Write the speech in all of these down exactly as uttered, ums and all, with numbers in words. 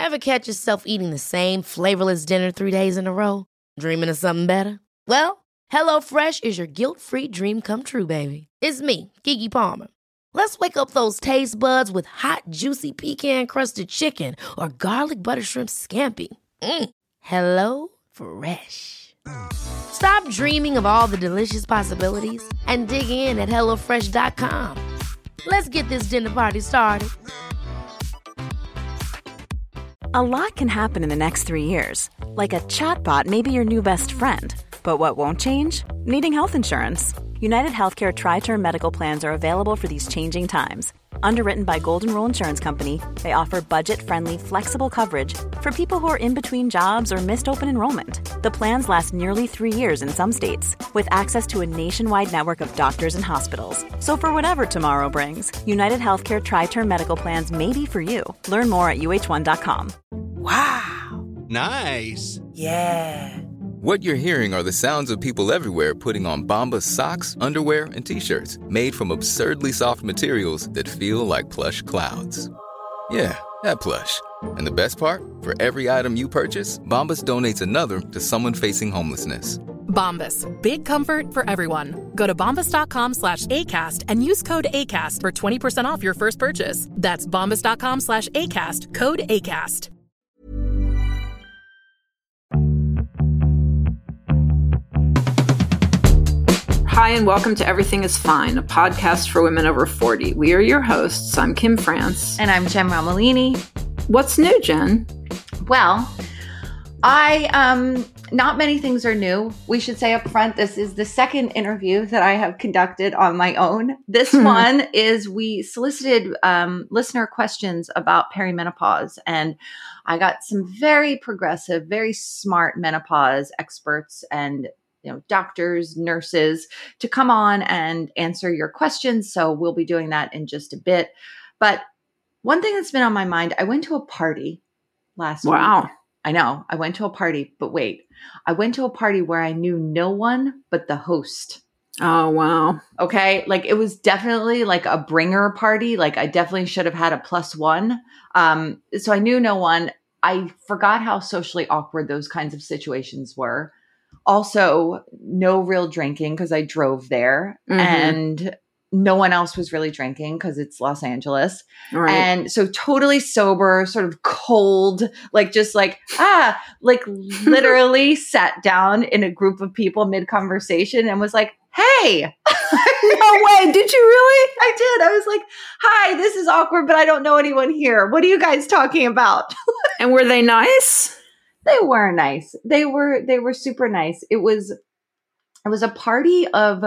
Ever catch yourself eating the same flavorless dinner three days in a row? Dreaming of something better? Well, HelloFresh is your guilt-free dream come true, baby. It's me, Keke Palmer. Let's wake up those taste buds with hot, juicy pecan-crusted chicken or garlic butter shrimp scampi. Mm. Hello Fresh. Stop dreaming of all the delicious possibilities and dig in at hello fresh dot com. Let's get this dinner party started. A lot can happen in the next three years. Like a chatbot may be your new best friend. But what won't change? Needing health insurance. United Healthcare Tri-Term Medical Plans are available for these changing times. Underwritten by Golden Rule Insurance Company, they offer budget-friendly, flexible coverage for people who are in between jobs or missed open enrollment. The plans last nearly three years in some states, with access to a nationwide network of doctors and hospitals. So for whatever tomorrow brings, United Healthcare Tri-Term Medical Plans may be for you. Learn more at U H one dot com. Wow. Nice. Yeah. What you're hearing are the sounds of people everywhere putting on Bombas socks, underwear, and T-shirts made from absurdly soft materials that feel like plush clouds. Yeah, that plush. And the best part? For every item you purchase, Bombas donates another to someone facing homelessness. Bombas. Big comfort for everyone. Go to bombas.com slash ACAST and use code ACAST for twenty percent off your first purchase. That's bombas.com slash ACAST. Code ACAST. Hi, and welcome to Everything is Fine, a podcast for women over forty. We are your hosts. I'm Kim France. And I'm Jen Romolini. What's new, Jen? Well, I, um, not many things are new. We should say up front, this is the second interview that I have conducted on my own. This one is we solicited um, listener questions about perimenopause, and I got some very progressive, very smart menopause experts and you know, doctors, nurses to come on and answer your questions. So we'll be doing that in just a bit. But one thing that's been on my mind, I went to a party last week. Wow. I know. I went to a party, but wait, I went to a party where I knew no one but the host. Oh, wow. Okay. Like it was definitely like a bringer party. Like I definitely should have had a plus one. Um, so I knew no one. I forgot how socially awkward those kinds of situations were. Also, no real drinking because I drove there, mm-hmm. and no one else was really drinking because it's Los Angeles. Right. And so totally sober, sort of cold, like just like, ah, like literally sat down in a group of people mid-conversation and was like, hey. No way. Did you really? I did. I was like, hi, this is awkward, but I don't know anyone here. What are you guys talking about? And were they nice? They were nice. They were, they were super nice. It was, it was a party of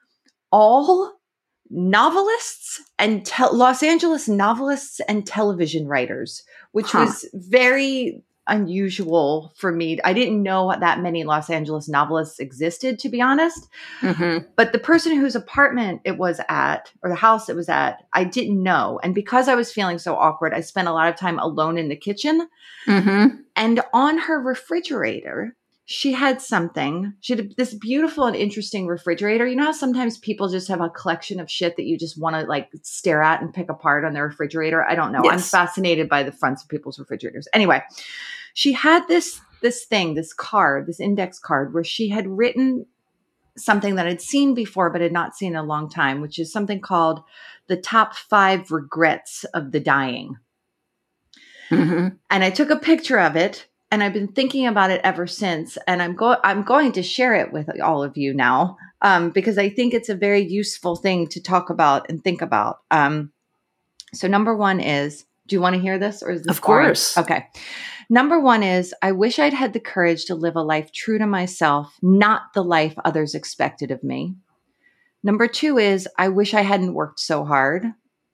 all novelists and te- Los Angeles novelists and television writers, which huh. was very unusual for me. I didn't know that many Los Angeles novelists existed, to be honest. Mm-hmm. But the person whose apartment it was at, or the house it was at, I didn't know. And because I was feeling so awkward, I spent a lot of time alone in the kitchen. Mm-hmm. And on her refrigerator, she had something. She had this beautiful and interesting refrigerator. You know how sometimes people just have a collection of shit that you just want to like stare at and pick apart on their refrigerator? I don't know. Yes. I'm fascinated by the fronts of people's refrigerators. Anyway, she had this this thing, this card, this index card where she had written something that I'd seen before but had not seen in a long time, which is something called the top five regrets of the dying. Mm-hmm. And I took a picture of it. And I've been thinking about it ever since. And I'm going I'm going to share it with all of you now um, because I think it's a very useful thing to talk about and think about. Um, so number one is, do you want to hear this? Or is this Of course. boring? Okay. Number one is, I wish I'd had the courage to live a life true to myself, not the life others expected of me. Number two is, I wish I hadn't worked so hard.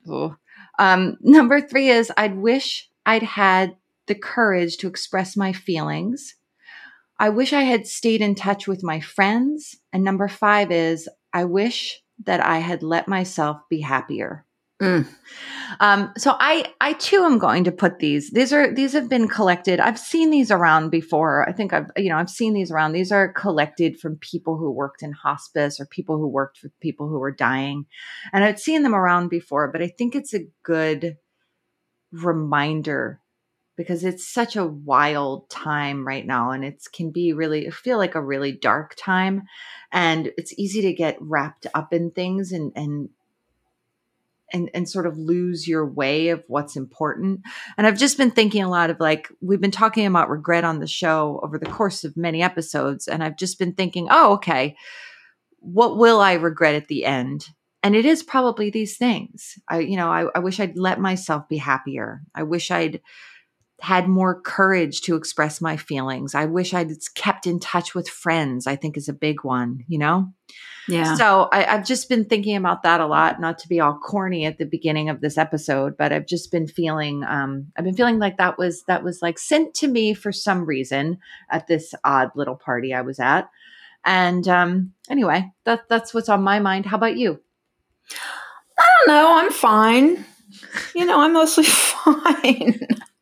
Um, number three is, I'd wish I'd had the courage to express my feelings. I wish I had stayed in touch with my friends. And number five is, I wish that I had let myself be happier. Mm. Um, so I, I too am going to put these, these are, these have been collected. I've seen these around before. I think I've, you know, I've seen these around. These are collected from people who worked in hospice or people who worked with people who were dying. And I'd seen them around before, but I think it's a good reminder because it's such a wild time right now, and it can be really feel like a really dark time, and it's easy to get wrapped up in things and and and and sort of lose your way of what's important. And I've just been thinking a lot of like, we've been talking about regret on the show over the course of many episodes. And I've just been thinking, oh, okay, what will I regret at the end? And it is probably these things. I, you know, I, I wish I'd let myself be happier. I wish I'd had more courage to express my feelings. I wish I'd kept in touch with friends, I think is a big one, you know? Yeah. So I, I've just been thinking about that a lot, not to be all corny at the beginning of this episode, but I've just been feeling, um, I've been feeling like that was, that was like sent to me for some reason at this odd little party I was at. And um, anyway, that, that's what's on my mind. How about you? I don't know. I'm fine. You know, I'm mostly fine.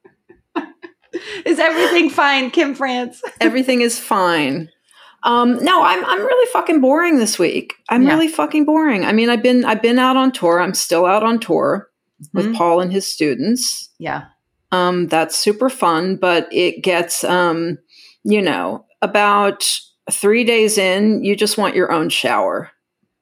Is everything fine, Kim France? Everything is fine. Um, no, I'm I'm really fucking boring this week. I'm Yeah. really fucking boring. I mean, I've been I've been out on tour. I'm still out on tour with Mhm. Paul and his students. Yeah. Um, that's super fun, but it gets um, you know, about three days in, you just want your own shower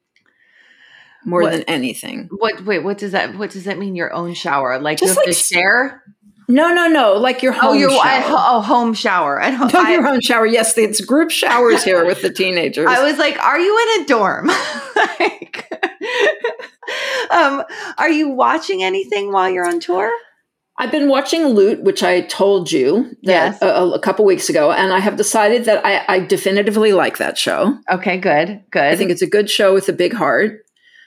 more What- than anything. What, wait, what does that, what does that mean? Your own shower? Like Just you have like to s- share? No, no, no. Like your home Oh, your, shower. I, oh, home shower. I don't, No, I, your own shower. Yes, it's group showers here with the teenagers. I was like, are you in a dorm? Like, um, are you watching anything while you're on tour? I've been watching Loot, which I told you that Yes. a, a couple weeks ago, and I have decided that I, I definitively like that show. Okay, good, good. I think it's a good show with a big heart.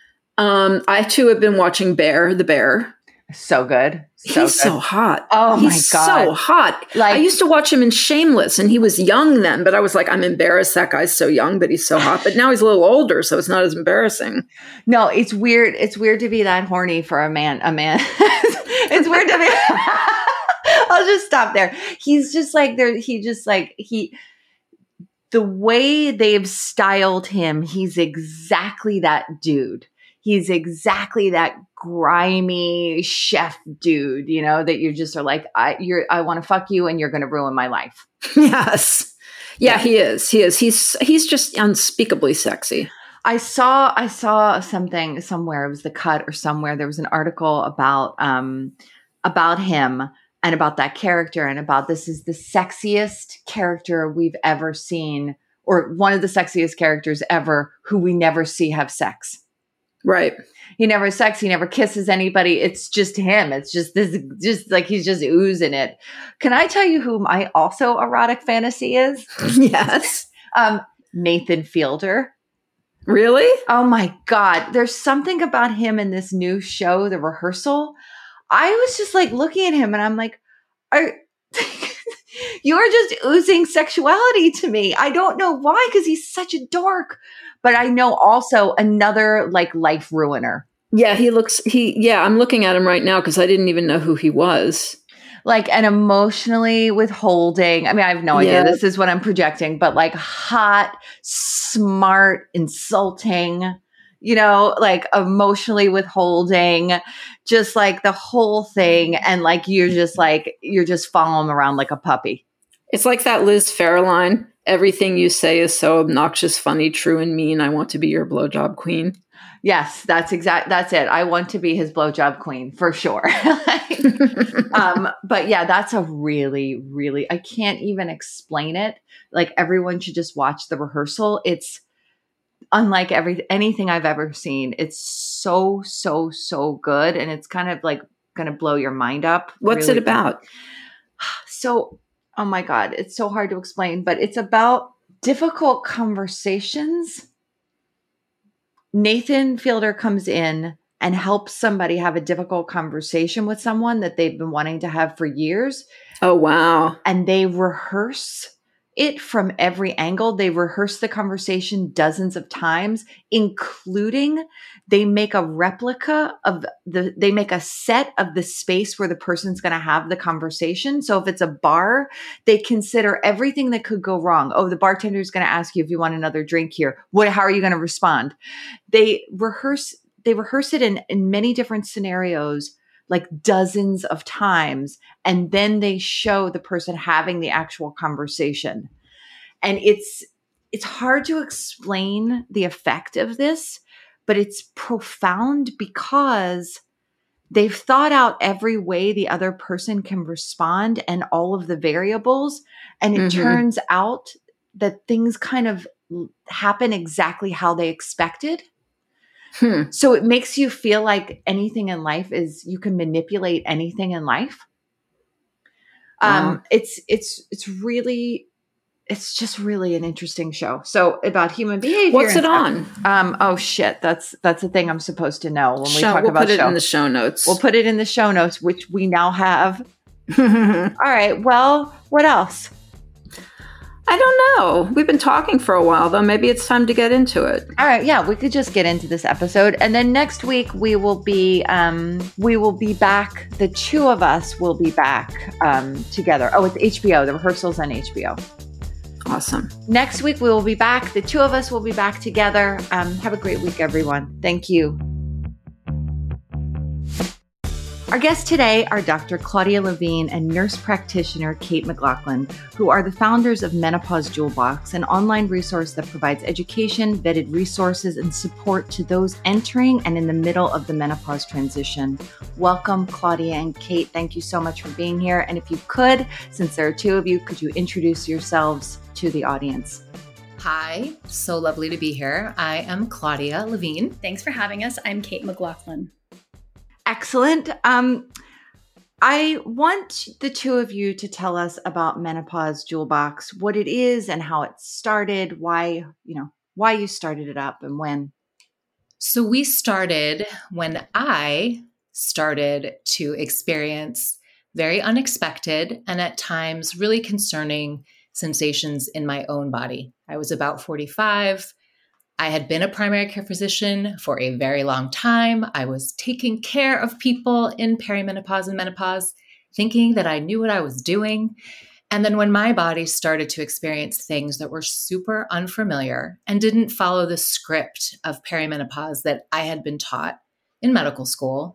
Um, I too have been watching Bear, the Bear. so good. So He's good. so hot. Oh my He's God. so hot. Like- I used to watch him in Shameless, and he was young then, but I was like, I'm embarrassed that guy's so young, but he's so hot. But now he's a little older, so it's not as embarrassing. No, it's weird. It's weird to be that horny for a man. A man. It's weird to be. I'll just stop there. He's just like there. He just like he. The way they've styled him, he's exactly that dude. He's exactly that grimy chef dude. You know that you just are like, I you're. I want to fuck you, and you're going to ruin my life. Yes. Yeah, he is. He is. He's he's just unspeakably sexy. I saw I saw something somewhere. It was The Cut or somewhere. There was an article about um about him and about that character and about this is the sexiest character we've ever seen, or one of the sexiest characters ever who we never see have sex. Right. He never has sex. He never kisses anybody. It's just him. It's just this, just like he's just oozing it. Can I tell you who my also erotic fantasy is? Yes. Um, Nathan Fielder. Really? Oh my God. There's something about him in this new show, The Rehearsal. I was just like looking at him and I'm like, are, you're just oozing sexuality to me. I don't know why, because he's such a dork. But I know also another like life ruiner. Yeah, he looks, he, yeah, I'm looking at him right now because I didn't even know who he was. Like an emotionally withholding. I mean, I have no Yeah. idea. This is what I'm projecting, but like hot, smart, insulting, you know, like emotionally withholding, just like the whole thing. And like, you're just like, you're just following him around like a puppy. It's like that Liz Phair line. Everything you say is so obnoxious, funny, true, and mean. I want to be your blowjob queen. Yes, that's exact. That's it. I want to be his blowjob queen for sure. Like, um, but yeah, that's a really, really, I can't even explain it. Like everyone should just watch The Rehearsal. It's unlike every, anything I've ever seen. It's so, so, so good. And it's kind of like going to blow your mind up. What's Really it about? So, oh my God, it's so hard to explain, but it's about difficult conversations. Nathan Fielder comes in and helps somebody have a difficult conversation with someone that they've been wanting to have for years. Oh, wow. And they rehearse it from every angle. They rehearse the conversation dozens of times, including they make a replica of the, they make a set of the space where the person's going to have the conversation. So if it's a bar, they consider everything that could go wrong. Oh, the bartender is going to ask you if you want another drink here. What, how are you going to respond? They rehearse, they rehearse it in, in many different scenarios. like dozens of times. And then they show the person having the actual conversation. And it's, it's hard to explain the effect of this, but it's profound because they've thought out every way the other person can respond and all of the variables. And it mm-hmm. turns out that things kind of happen exactly how they expected. Hmm. So it makes you feel like anything in life is, you can manipulate anything in life. Wow. Um, it's, it's, it's really, it's just really an interesting show. So about human behavior. What's it on? Um, oh shit. That's, that's the thing I'm supposed to know when we show, talk we'll about put it show. in the show notes. We'll put it in the show notes, which we now have. All right. Well, what else? I don't know. We've been talking for a while, though. Maybe it's time to get into it. All right. Yeah, we could just get into this episode. And then next week we will be um, we will be back. The two of us will be back um, together. Oh, it's H B O. The rehearsal's on H B O. Awesome. Next week we will be back. The two of us will be back together. Um, have a great week, everyone. Thank you. Our guests today are Doctor Claudia Levine and nurse practitioner Kate McLaughlin, who are the founders of Menopause Jewel Box, an online resource that provides education, vetted resources, and support to those entering and in the middle of the menopause transition. Welcome, Claudia and Kate. Thank you so much for being here. And if you could, since there are two of you, could you introduce yourselves to the audience? Hi, so lovely to be here. I am Claudia Levine. Thanks for having us. I'm Kate McLaughlin. Excellent. Um, I want the two of you to tell us about Menopause Jewel Box, what it is and how it started, why, you know, why you started it up and when. So we started when I started to experience very unexpected and at times really concerning sensations in my own body. I was about forty-five. I had been a primary care physician for a very long time. I was taking care of people in perimenopause and menopause, thinking that I knew what I was doing. And then when my body started to experience things that were super unfamiliar and didn't follow the script of perimenopause that I had been taught in medical school,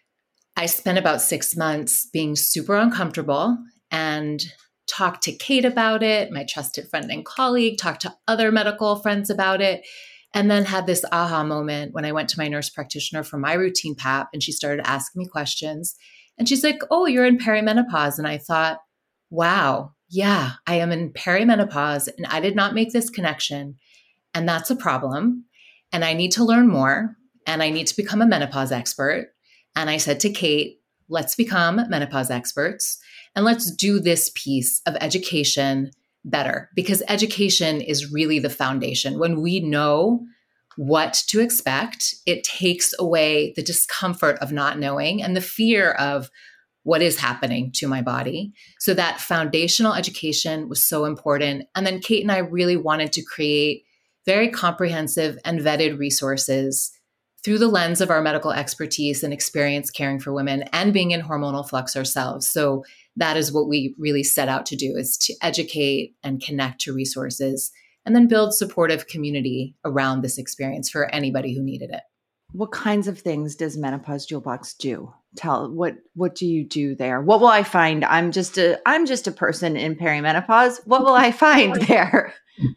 I spent about six months being super uncomfortable and talked to Kate about it, my trusted friend and colleague, talked to other medical friends about it. And then had this aha moment when I went to my nurse practitioner for my routine P A P and she started asking me questions. And she's like, oh, you're in perimenopause. And I thought, wow, yeah, I am in perimenopause and I did not make this connection. And that's a problem. And I need to learn more and I need to become a menopause expert. And I said to Kate, let's become menopause experts and let's do this piece of education better, because education is really the foundation. When we know what to expect, it takes away the discomfort of not knowing and the fear of what is happening to my body. So that foundational education was so important. And then Kate and I really wanted to create very comprehensive and vetted resources through the lens of our medical expertise and experience caring for women and being in hormonal flux ourselves. So that is what we really set out to do, is to educate and connect to resources and then build supportive community around this experience for anybody who needed it. What kinds of things does Menopause Jewel Box do? Tell what what do you do there? What will I find? I'm just a I'm just a person in perimenopause. What will I find there?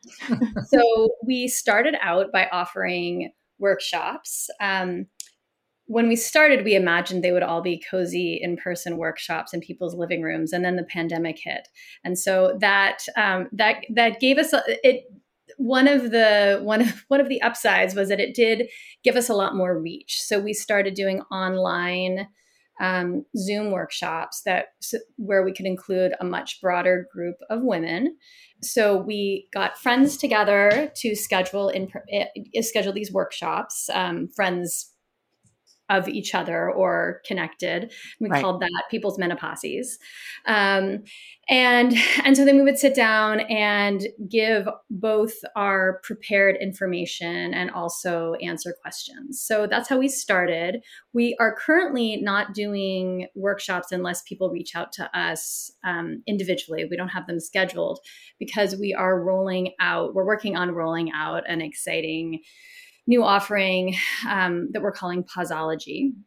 So we started out by offering workshops. Um, when we started, we imagined they would all be cozy in-person workshops in people's living rooms, and then the pandemic hit, and so that um, that that gave us a, it. One of the one of one of the upsides was that it did give us a lot more reach. So we started doing online um, Zoom workshops that where we could include a much broader group of women. So we got friends together to schedule in uh, schedule these workshops. Um, friends of each other or connected. We right. called that People's Menopauses. Um, and, and so then we would sit down and give both our prepared information and also answer questions. So that's how we started. We are currently not doing workshops unless people reach out to us um, individually. We don't have them scheduled because we are rolling out, we're working on rolling out an exciting new offering um, that we're calling Pausology.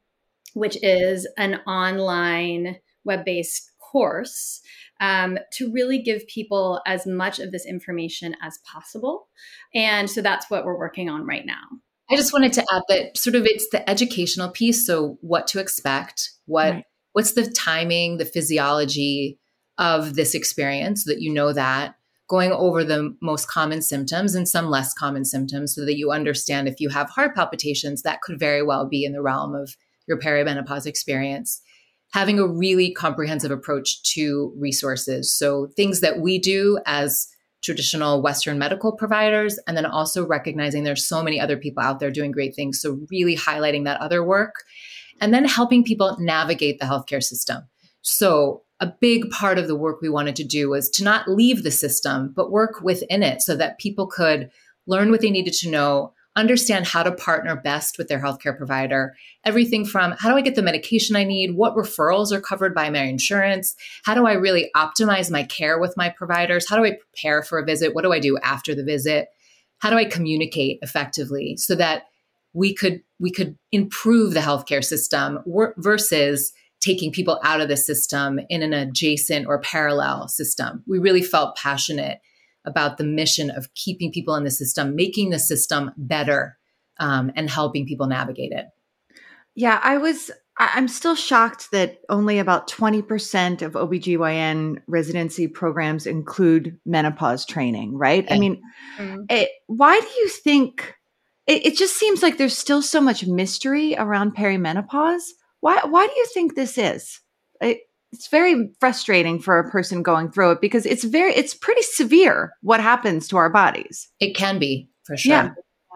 which is an online web-based course um, to really give people as much of this information as possible. And so that's what we're working on right now. I just wanted to add that sort of it's the educational piece. So what to expect, what right. what's the timing, the physiology of this experience so that you know that, going over the most common symptoms and some less common symptoms so that you understand if you have heart palpitations, that could very well be in the realm of your perimenopause experience. Having a really comprehensive approach to resources. So things that we do as traditional Western medical providers, and then also recognizing there's so many other people out there doing great things. So really highlighting that other work, and then helping people navigate the healthcare system. So a big part of the work we wanted to do was to not leave the system, but work within it so that people could learn what they needed to know, understand how to partner best with their healthcare provider. Everything from how do I get the medication I need? What referrals are covered by my insurance? How do I really optimize my care with my providers? How do I prepare for a visit? What do I do after the visit? How do I communicate effectively so that we could we could improve the healthcare system versus taking people out of the system in an adjacent or parallel system? We really felt passionate about the mission of keeping people in the system, making the system better, um, and helping people navigate it. Yeah, I was, I'm still shocked that only about twenty percent of O B G Y N residency programs include menopause training, right? Yeah. I mean, mm-hmm. it, why do you think, it, it just seems like there's still so much mystery around perimenopause. Why, why do you think this is? It, It's very frustrating for a person going through it because it's very, it's pretty severe what happens to our bodies. It can be, for sure. Yeah.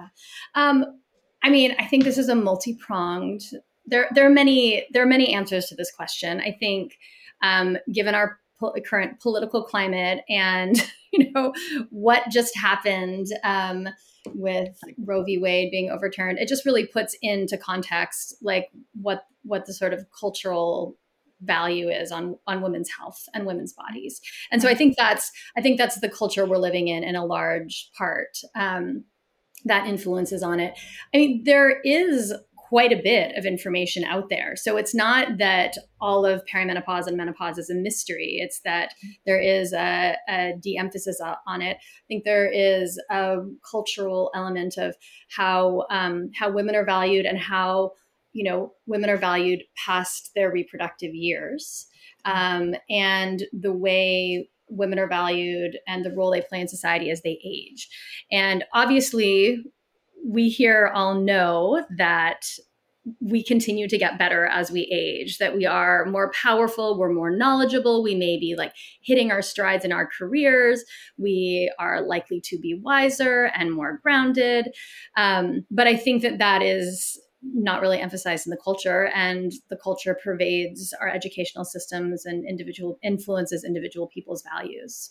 Um, I mean, I think this is a multi-pronged, there, there are many, there are many answers to this question. I think, um, given our po- current political climate and, you know, what just happened, um, with Roe v. Wade being overturned, it just really puts into context, like what, what the sort of cultural value is on on women's health and women's bodies. And so I think that's I think that's the culture we're living in in a large part, um, that influences on it. I mean, there is quite a bit of information out there. So it's not that all of perimenopause and menopause is a mystery. It's that there is a, a de-emphasis on it. I think there is a cultural element of how um, how women are valued and how you know, women are valued past their reproductive years, um, and the way women are valued and the role they play in society as they age. And obviously, we here all know that we continue to get better as we age, that we are more powerful, we're more knowledgeable, we may be like hitting our strides in our careers, we are likely to be wiser and more grounded. Um, but I think that that is not really emphasized in the culture, and the culture pervades our educational systems and individual influences individual people's values.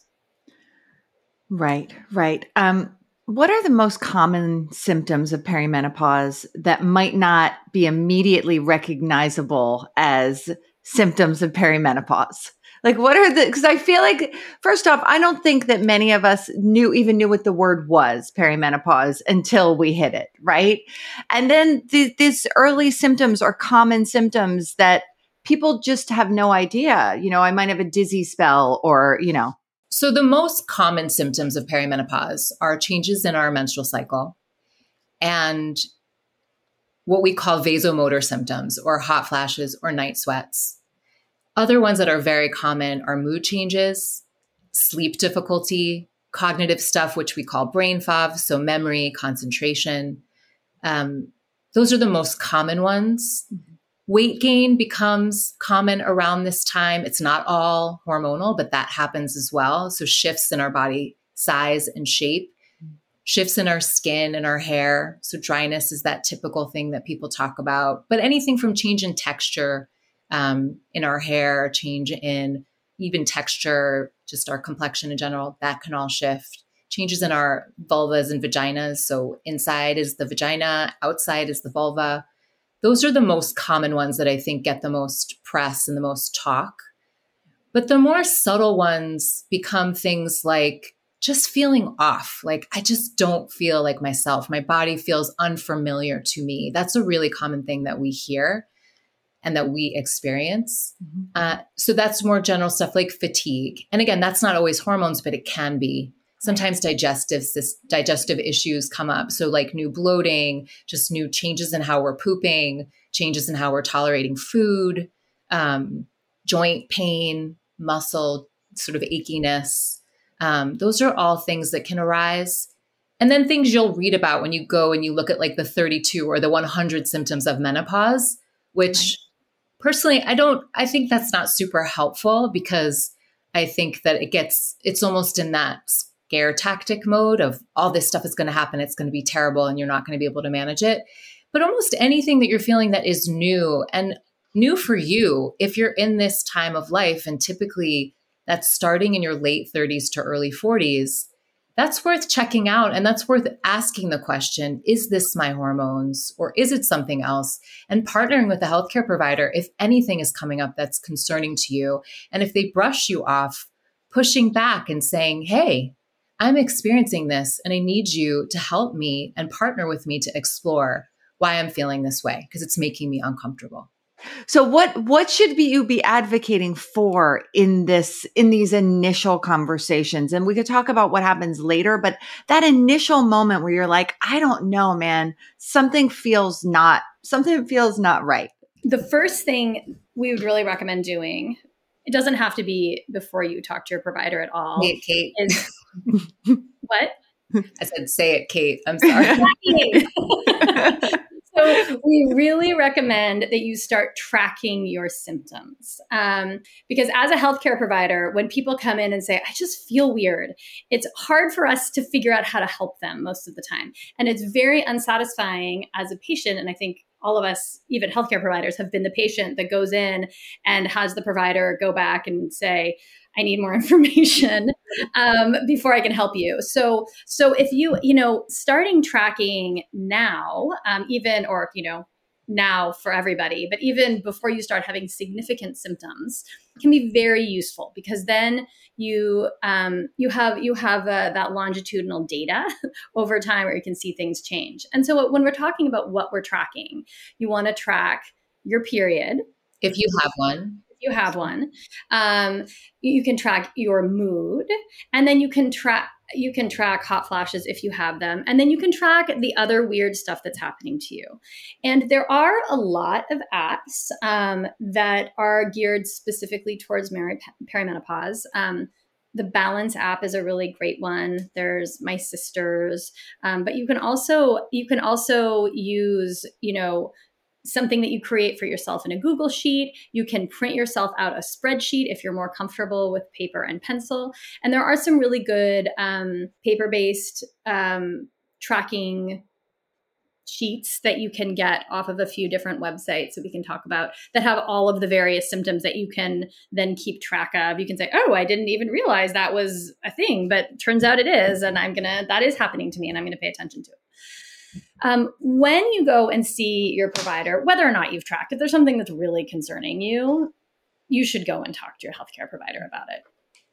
Right, right. Um, what are the most common symptoms of perimenopause that might not be immediately recognizable as symptoms of perimenopause? Like, what are the, because I feel like, first off, I don't think that many of us knew, even knew what the word was, perimenopause, until we hit it, right? And then th- these early symptoms are common symptoms that people just have no idea. You know, I might have a dizzy spell or, you know. So the most common symptoms of perimenopause are changes in our menstrual cycle and what we call vasomotor symptoms or hot flashes or night sweats. Other ones that are very common are mood changes, sleep difficulty, cognitive stuff, which we call brain fog, so memory, concentration. Um, those are the most common ones. Mm-hmm. Weight gain becomes common around this time. It's not all hormonal, but that happens as well. So shifts in our body size and shape, mm-hmm. shifts in our skin and our hair. So dryness is that typical thing that people talk about, but anything from change in texture, Um, in our hair, change in even texture, just our complexion in general, that can all shift. Changes in our vulvas and vaginas. So inside is the vagina, outside is the vulva. Those are the most common ones that I think get the most press and the most talk. But the more subtle ones become things like just feeling off. Like, I just don't feel like myself. My body feels unfamiliar to me. That's a really common thing that we hear. and that we experience. Mm-hmm. Uh, so that's more general stuff like fatigue. And again, that's not always hormones, but it can be. Sometimes digestive digestive issues come up. So like new bloating, just new changes in how we're pooping, changes in how we're tolerating food, um, joint pain, muscle sort of achiness. Um, those are all things that can arise. And then things you'll read about when you go and you look at like the thirty-two or the one hundred symptoms of menopause, which right. personally, I don't, I think that's not super helpful because I think that it gets, it's almost in that scare tactic mode of all this stuff is going to happen. It's going to be terrible and you're not going to be able to manage it. But almost anything that you're feeling that is new and new for you, if you're in this time of life, and typically that's starting in your late thirties to early forties, that's worth checking out. And that's worth asking the question, is this my hormones or is it something else? And partnering with a healthcare provider if anything is coming up that's concerning to you. And if they brush you off, pushing back and saying, hey, I'm experiencing this and I need you to help me and partner with me to explore why I'm feeling this way because it's making me uncomfortable. So what what should be you be advocating for in this in these initial conversations? And we could talk about what happens later, but that initial moment where you're like, I don't know, man, something feels not something feels not right. The first thing we would really recommend doing, it doesn't have to be before you talk to your provider at all. Say it, Kate. Is, what? I said, say it, Kate. I'm sorry. So we really recommend that you start tracking your symptoms. Um, because as a healthcare provider, when people come in and say, I just feel weird, it's hard for us to figure out how to help them most of the time. And it's very unsatisfying as a patient. And I think all of us, even healthcare providers, have been the patient that goes in and has the provider go back and say, I need more information um, before I can help you. So, so if you, you know, starting tracking now, um, even, or, you know, now for everybody, but even before you start having significant symptoms can be very useful because then you, um, you have, you have uh, that longitudinal data over time where you can see things change. And so when we're talking about what we're tracking, you want to track your period. If you have one. You have one. Um, you can track your mood, and then you can track you can track hot flashes if you have them, and then you can track the other weird stuff that's happening to you. And there are a lot of apps um, that are geared specifically towards meri- perimenopause. Um, the Balance app is a really great one. There's My Sisters, um, but you can also you can also use you know. something that you create for yourself in a Google Sheet. You can print yourself out a spreadsheet if you're more comfortable with paper and pencil. And there are some really good um, paper-based um, tracking sheets that you can get off of a few different websites that we can talk about that have all of the various symptoms that you can then keep track of. You can say, oh, I didn't even realize that was a thing, but turns out it is. And I'm going to, that is happening to me and I'm going to pay attention to it. Um, when you go and see your provider, whether or not you've tracked, if there's something that's really concerning you, you should go and talk to your healthcare provider about it.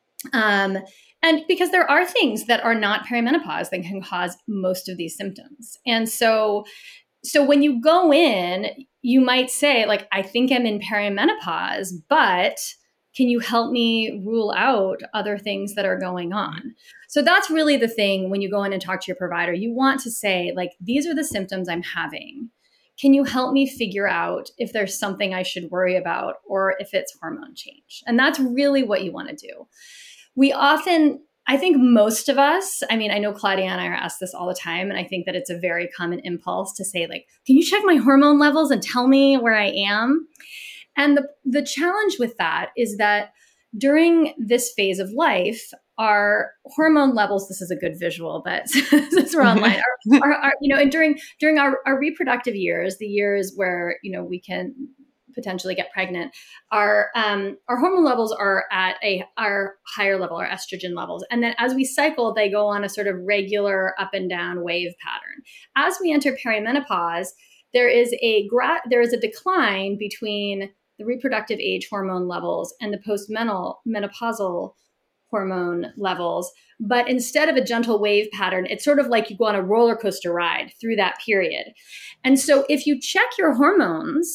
Um, and because there are things that are not perimenopause that can cause most of these symptoms. And so, so when you go in, you might say, like, I think I'm in perimenopause, but can you help me rule out other things that are going on? So that's really the thing when you go in and talk to your provider. You want to say, like, these are the symptoms I'm having. Can you help me figure out if there's something I should worry about or if it's hormone change? And that's really what you want to do. We often, I think most of us, I mean, I know Claudia and I are asked this all the time, and I think that it's a very common impulse to say, like, can you check my hormone levels and tell me where I am? And the, the challenge with that is that during this phase of life, our hormone levels, this is a good visual, but since we're online, are, are, are, you know, and during during our, our reproductive years, the years where, you know, we can potentially get pregnant, our um, our hormone levels are at a our higher level, our estrogen levels. And then as we cycle, they go on a sort of regular up and down wave pattern. As we enter perimenopause, there is a gra- there is a decline between the reproductive age hormone levels and the postmenopausal hormone levels. But instead of a gentle wave pattern, it's sort of like you go on a roller coaster ride through that period. And so if you check your hormones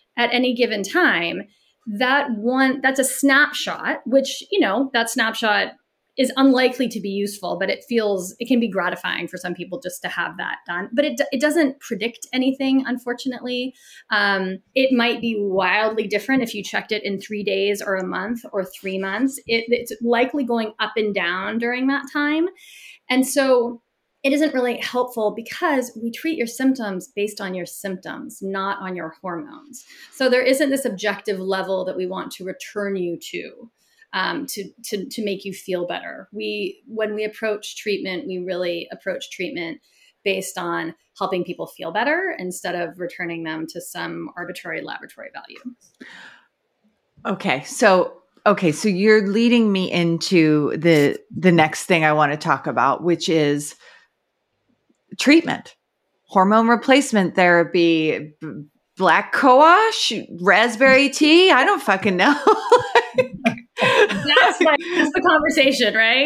at any given time, that one, that's a snapshot, which, you know, that snapshot is unlikely to be useful, but it feels, it can be gratifying for some people just to have that done. But it it doesn't predict anything, unfortunately. Um, it might be wildly different if you checked it in three days or a month or three months. It, it's likely going up and down during that time. And so it isn't really helpful because we treat your symptoms based on your symptoms, not on your hormones. So there isn't this objective level that we want to return you to. Um, to, to, to make you feel better. We, when we approach treatment, we really approach treatment based on helping people feel better instead of returning them to some arbitrary laboratory value. Okay. So, okay. So you're leading me into the, the next thing I want to talk about, which is treatment, hormone replacement therapy, b- black coash, raspberry tea. I don't fucking know. That's, like, that's the conversation, right?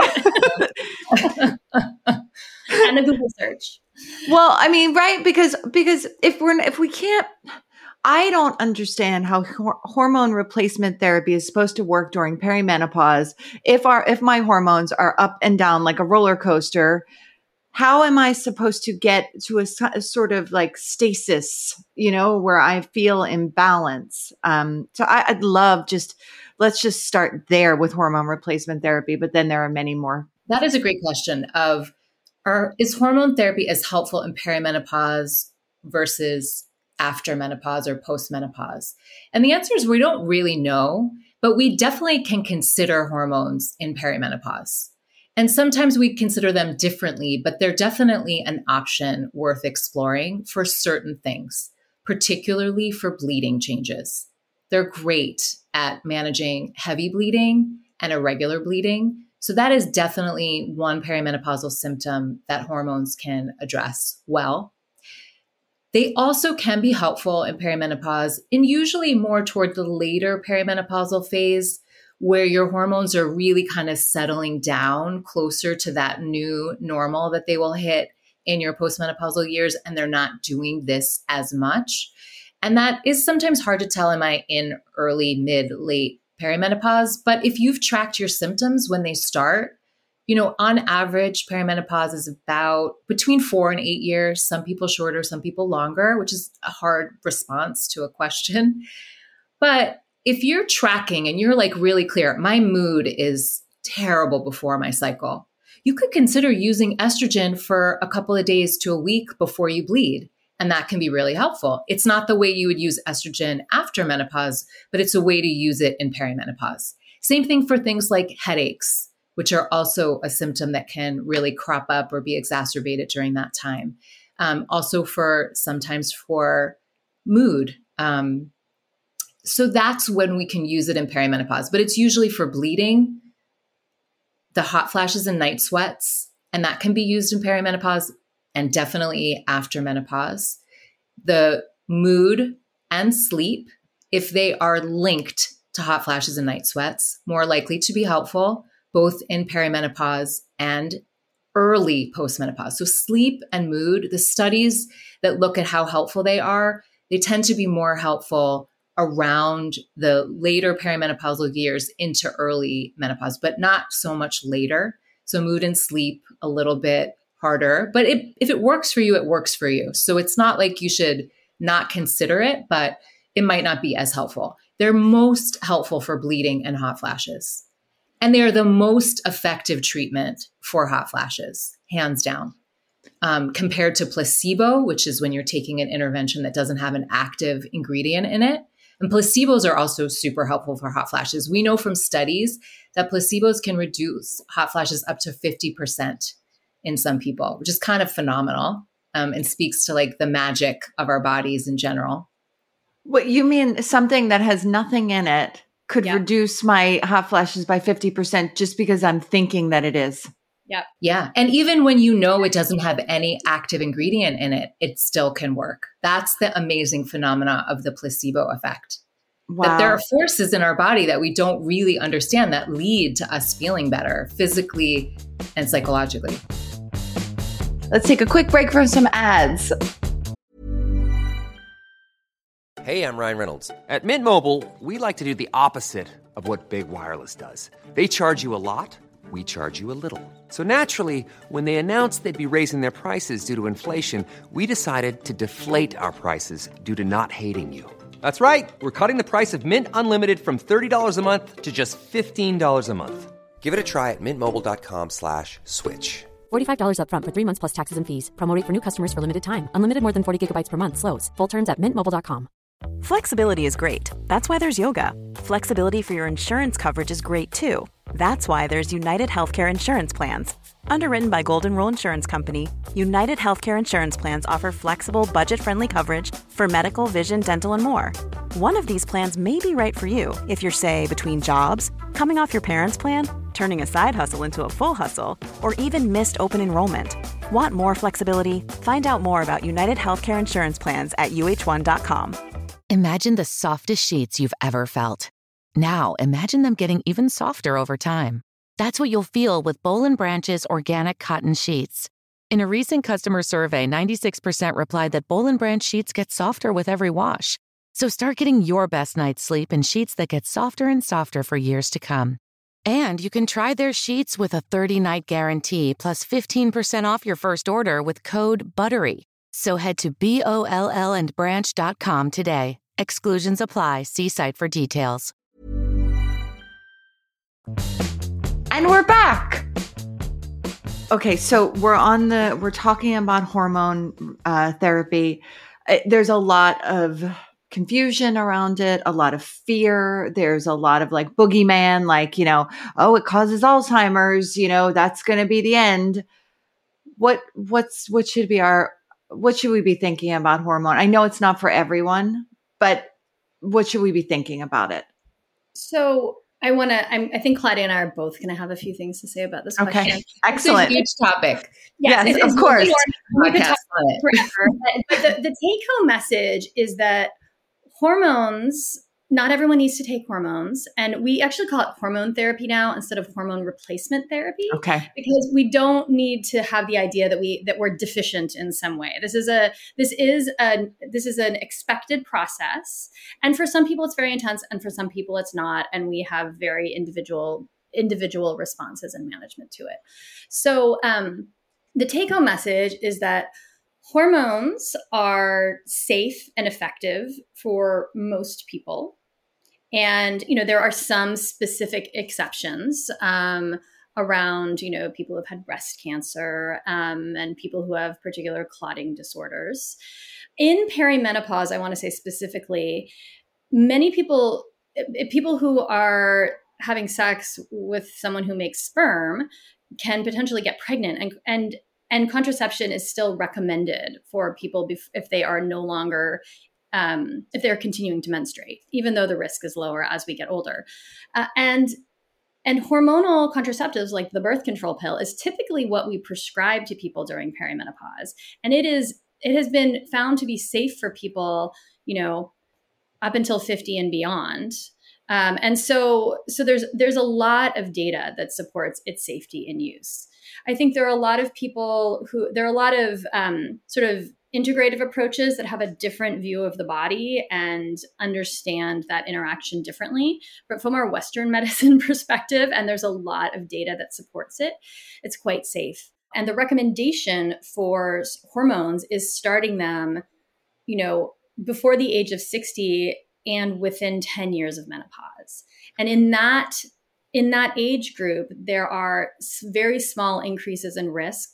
And the Google search. Well, I mean, right? Because because if we're if we can't, I don't understand how hor- hormone replacement therapy is supposed to work during perimenopause. If our if my hormones are up and down like a roller coaster, how am I supposed to get to a, a sort of like stasis, you know, where I feel in balance? Um, so I, I'd love just, let's just start there with hormone replacement therapy, but then there are many more. That is a great question of, are, is hormone therapy as helpful in perimenopause versus after menopause or postmenopause? And the answer is we don't really know, but we definitely can consider hormones in perimenopause. And sometimes we consider them differently, but they're definitely an option worth exploring for certain things, particularly for bleeding changes. They're great at managing heavy bleeding and irregular bleeding. So that is definitely one perimenopausal symptom that hormones can address well. They also can be helpful in perimenopause and usually more toward the later perimenopausal phase, where your hormones are really kind of settling down closer to that new normal that they will hit in your postmenopausal years, and they're not doing this as much. And that is sometimes hard to tell, am I in early, mid, late perimenopause? But if you've tracked your symptoms when they start, you know, on average, perimenopause is about between four and eight years, some people shorter, some people longer, which is a hard response to a question. But if you're tracking and you're like really clear, my mood is terrible before my cycle, you could consider using estrogen for a couple of days to a week before you bleed. And that can be really helpful. It's not the way you would use estrogen after menopause, but it's a way to use it in perimenopause. Same thing for things like headaches, which are also a symptom that can really crop up or be exacerbated during that time. Um, also for sometimes for mood. Um, So that's when we can use it in perimenopause, but it's usually for bleeding, the hot flashes and night sweats, and that can be used in perimenopause and definitely after menopause. The mood and sleep, if they are linked to hot flashes and night sweats, more likely to be helpful, both in perimenopause and early postmenopause. So sleep and mood, the studies that look at how helpful they are, they tend to be more helpful around the later perimenopausal years into early menopause, but not so much later. So mood and sleep a little bit harder, but it, if it works for you, it works for you. So it's not like you should not consider it, but it might not be as helpful. They're most helpful for bleeding and hot flashes. And they are the most effective treatment for hot flashes, hands down. Um, compared to placebo, which is when you're taking an intervention that doesn't have an active ingredient in it. And placebos are also super helpful for hot flashes. We know from studies that placebos can reduce hot flashes up to fifty percent in some people, which is kind of phenomenal um, and speaks to like the magic of our bodies in general. What you mean, something that has nothing in it could Yeah. reduce my hot flashes by fifty percent just because I'm thinking that it is. Yep. Yeah. And even when you know it doesn't have any active ingredient in it, it still can work. That's the amazing phenomena of the placebo effect. Wow. That there are forces in our body that we don't really understand that lead to us feeling better physically and psychologically. Let's take a quick break from some ads. Hey, I'm Ryan Reynolds. At Mint Mobile, we like to do the opposite of what Big Wireless does. They charge you a lot, we charge you a little. So naturally, when they announced they'd be raising their prices due to inflation, we decided to deflate our prices due to not hating you. That's right. We're cutting the price of Mint Unlimited from thirty dollars a month to just fifteen dollars a month. Give it a try at mintmobile.com slash switch. forty-five dollars up front for three months plus taxes and fees. Promo rate for new customers for limited time. Unlimited more than forty gigabytes per month. Slows full terms at mint mobile dot com. Flexibility is great. That's why there's yoga. Flexibility for your insurance coverage is great too. That's why there's United Healthcare Insurance Plans. Underwritten by Golden Rule Insurance Company, United Healthcare Insurance Plans offer flexible, budget-friendly coverage for medical, vision, dental, and more. One of these plans may be right for you if you're, say, between jobs, coming off your parents' plan, turning a side hustle into a full hustle, or even missed open enrollment. Want more flexibility? Find out more about United Healthcare Insurance Plans at U H one dot com. Imagine the softest sheets you've ever felt. Now, imagine them getting even softer over time. That's what you'll feel with Boll and Branch's organic cotton sheets. In a recent customer survey, ninety-six percent replied that Boll and Branch sheets get softer with every wash. So start getting your best night's sleep in sheets that get softer and softer for years to come. And you can try their sheets with a thirty-night guarantee plus fifteen percent off your first order with code BUTTERY. So head to B O L L and branch dot com today. Exclusions apply. See site for details. And we're back. Okay, so we're on the, we're talking about hormone uh, therapy. Uh, There's a lot of confusion around it, a lot of fear. There's a lot of like boogeyman, like, you know, oh, it causes Alzheimer's, you know, that's going to be the end. What, what's, what should be our, what should we be thinking about hormone? I know it's not for everyone, but what should we be thinking about it? So I want to, I think Claudia and I are both going to have a few things to say about this Okay. question. Excellent. It's a huge topic. Yes, it's, of it's course. We could Podcast talk on it. forever. But the, the take-home message is that hormones, not everyone needs to take hormones. And we actually call it hormone therapy now instead of hormone replacement therapy. Okay. Because we don't need to have the idea that we that we're deficient in some way. This is a this is a this is an expected process. And for some people it's very intense and for some people it's not. And we have very individual individual responses and management to it. So um, the take-home message is that hormones are safe and effective for most people. And, you know, there are some specific exceptions um, around, you know, people who've had breast cancer um, and people who have particular clotting disorders. In perimenopause, I want to say specifically, many people, people who are having sex with someone who makes sperm can potentially get pregnant, and and and contraception is still recommended for people bef- if they are no longer Um, if they're continuing to menstruate, even though the risk is lower as we get older. Uh, and and hormonal contraceptives like the birth control pill is typically what we prescribe to people during perimenopause. And it is it has been found to be safe for people, you know, up until fifty and beyond. Um, and so so there's there's a lot of data that supports its safety in use. I think there are a lot of people who there are a lot of um, sort of integrative approaches that have a different view of the body and understand that interaction differently. But from our Western medicine perspective, and there's a lot of data that supports it, it's quite safe. And the recommendation for hormones is starting them, you know, before the age of sixty and within ten years of menopause. And in that, in that age group, there are very small increases in risk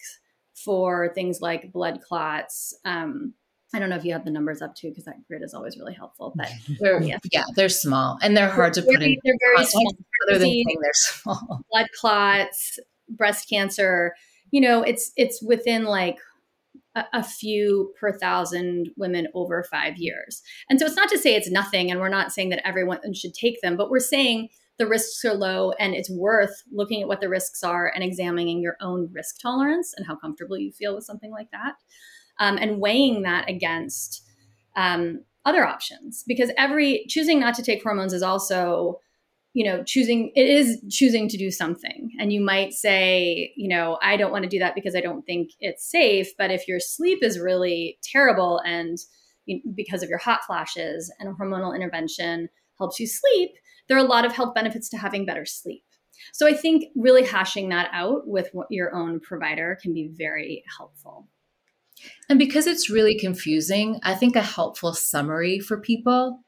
for things like blood clots. Um, I don't know if you have the numbers up too, because that grid is always really helpful. But they're, yeah. yeah, they're small and they're hard they're to put very, in. They're very small. Other than saying they're small. Blood clots, breast cancer. You know, it's it's within like a, a few per thousand women over five years. And so it's not to say it's nothing, and we're not saying that everyone should take them, but we're saying the risks are low and it's worth looking at what the risks are and examining your own risk tolerance and how comfortable you feel with something like that. Um, and weighing that against um, other options, because every choosing not to take hormones is also, you know, choosing, it is choosing to do something. And you might say, you know, I don't want to do that because I don't think it's safe. But if your sleep is really terrible and, you, because of your hot flashes and hormonal intervention helps you sleep, there are a lot of health benefits to having better sleep. So I think really hashing that out with what your own provider can be very helpful. And because it's really confusing, I think a helpful summary for people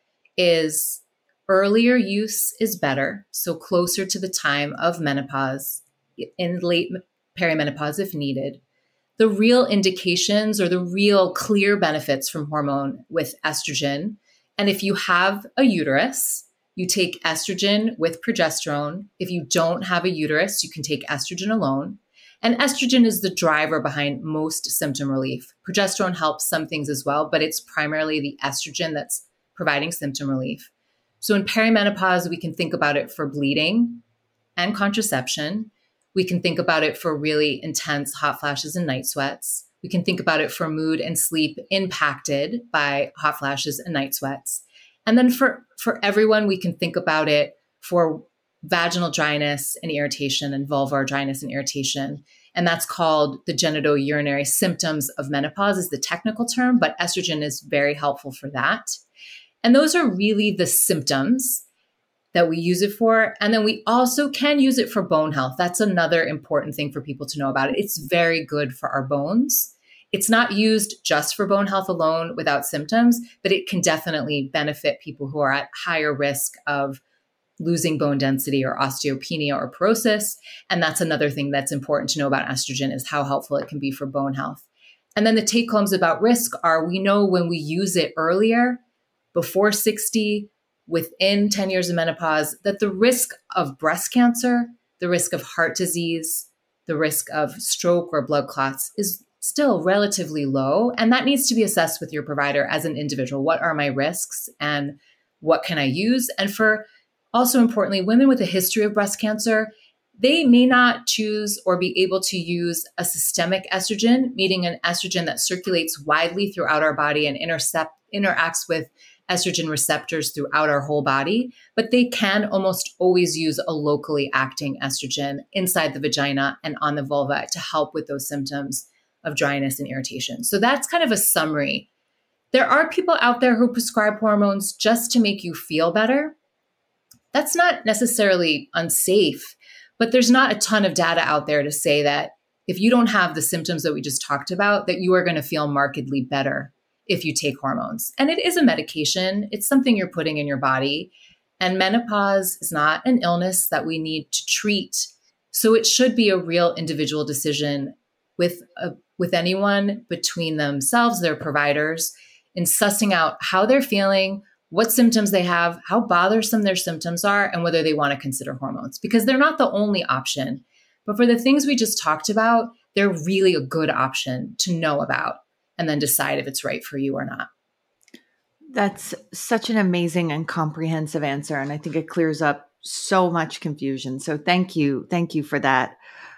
is earlier use is better. So closer to the time of menopause, in late perimenopause if needed. The real indications or the real clear benefits from hormone with estrogen. And if you have a uterus, you take estrogen with progesterone. If you don't have a uterus, you can take estrogen alone. And estrogen is the driver behind most symptom relief. Progesterone helps some things as well, but it's primarily the estrogen that's providing symptom relief. So in perimenopause, we can think about it for bleeding and contraception. We can think about it for really intense hot flashes and night sweats. We can think about it for mood and sleep impacted by hot flashes and night sweats. And then for, for everyone, we can think about it for vaginal dryness and irritation and vulvar dryness and irritation. And that's called the genitourinary symptoms of menopause is the technical term, but estrogen is very helpful for that. And those are really the symptoms that we use it for. And then we also can use it for bone health. That's another important thing for people to know about it. It's very good for our bones. It's not used just for bone health alone without symptoms, but it can definitely benefit people who are at higher risk of losing bone density or osteopenia or porosis. And that's another thing that's important to know about estrogen is how helpful it can be for bone health. And then the take homes about risk are we know when we use it earlier, before sixty, within ten years of menopause, that the risk of breast cancer, the risk of heart disease, the risk of stroke or blood clots is still relatively low. And that needs to be assessed with your provider as an individual. What are my risks and what can I use? And for also importantly, women with a history of breast cancer, they may not choose or be able to use a systemic estrogen, meaning an estrogen that circulates widely throughout our body and intercept, interacts with estrogen receptors throughout our whole body, but they can almost always use a locally acting estrogen inside the vagina and on the vulva to help with those symptoms of dryness and irritation. So that's kind of a summary. There are people out there who prescribe hormones just to make you feel better. That's not necessarily unsafe, but there's not a ton of data out there to say that if you don't have the symptoms that we just talked about, that you are going to feel markedly better if you take hormones. And it is a medication. It's something you're putting in your body. And menopause is not an illness that we need to treat. So it should be a real individual decision with, a, with anyone between themselves, their providers, in sussing out how they're feeling, what symptoms they have, how bothersome their symptoms are, and whether they want to consider hormones. Because they're not the only option. But for the things we just talked about, they're really a good option to know about and then decide if it's right for you or not. That's such an amazing and comprehensive answer. And I think it clears up so much confusion. So thank you. Thank you for that.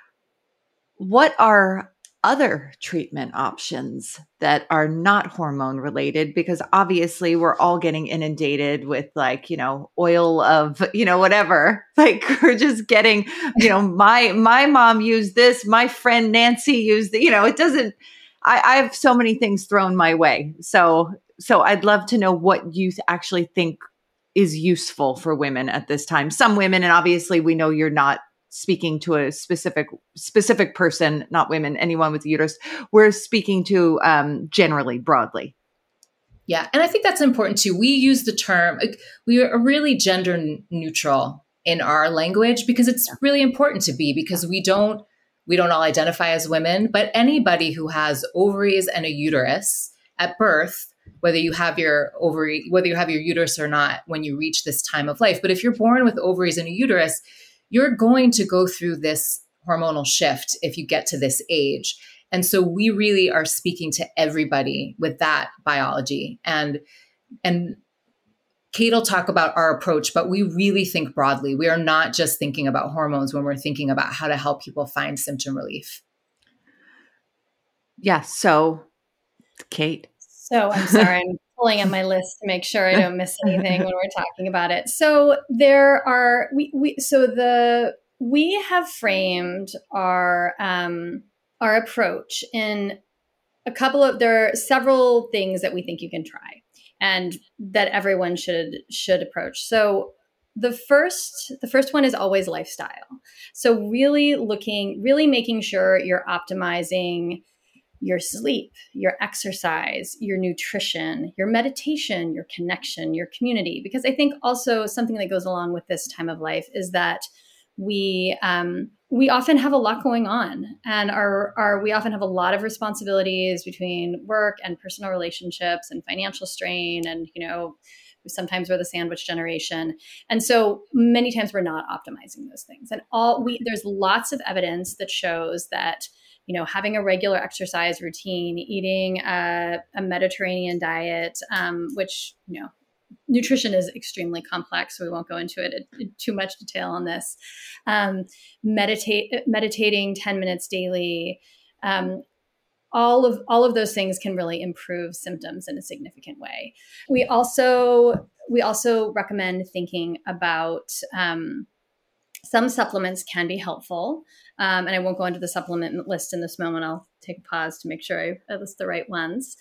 What are other treatment options that are not hormone related? Because obviously we're all getting inundated with like, you know, oil of, you know, whatever, like we're just getting, you know, my, my mom used this, my friend Nancy used the, you know, it doesn't, I, I have so many things thrown my way. So, so I'd love to know what you actually think is useful for women at this time. Some women, and obviously we know you're not speaking to a specific specific person, not women, anyone with a uterus. We're speaking to um, generally, broadly. Yeah, and I think that's important too. We use the term, we are really gender neutral in our language because it's really important to be, because we don't we don't all identify as women, but anybody who has ovaries and a uterus at birth, whether you have your ovary, whether you have your uterus or not when you reach this time of life. But if you're born with ovaries and a uterus, you're going to go through this hormonal shift if you get to this age. And so we really are speaking to everybody with that biology. And, and Kate will talk about our approach, but we really think broadly. We are not just thinking about hormones when we're thinking about how to help people find symptom relief. Yeah. So, Kate. So I'm sorry, I'm pulling up my list to make sure I don't miss anything when we're talking about it. So there are we we so the we have framed our um, our approach in a couple of, there are several things that we think you can try and that everyone should, should approach. So the first, the first one is always lifestyle. So really looking, really making sure you're optimizing your sleep, your exercise, your nutrition, your meditation, your connection, your community. Because I think also something that goes along with this time of life is that we um, we often have a lot going on, and our, our we often have a lot of responsibilities between work and personal relationships and financial strain, and you know, sometimes we're the sandwich generation, and so many times we're not optimizing those things. And all we there's lots of evidence that shows that, you know, having a regular exercise routine, eating a, a Mediterranean diet, um, which, you know, nutrition is extremely complex, so we won't go into it in too much detail on this. Um, meditate, meditating ten minutes daily, um, all of all of those things can really improve symptoms in a significant way. We also we also recommend thinking about um, some supplements can be helpful. Um, and I won't go into the supplement list in this moment. I'll take a pause to make sure I, I list the right ones.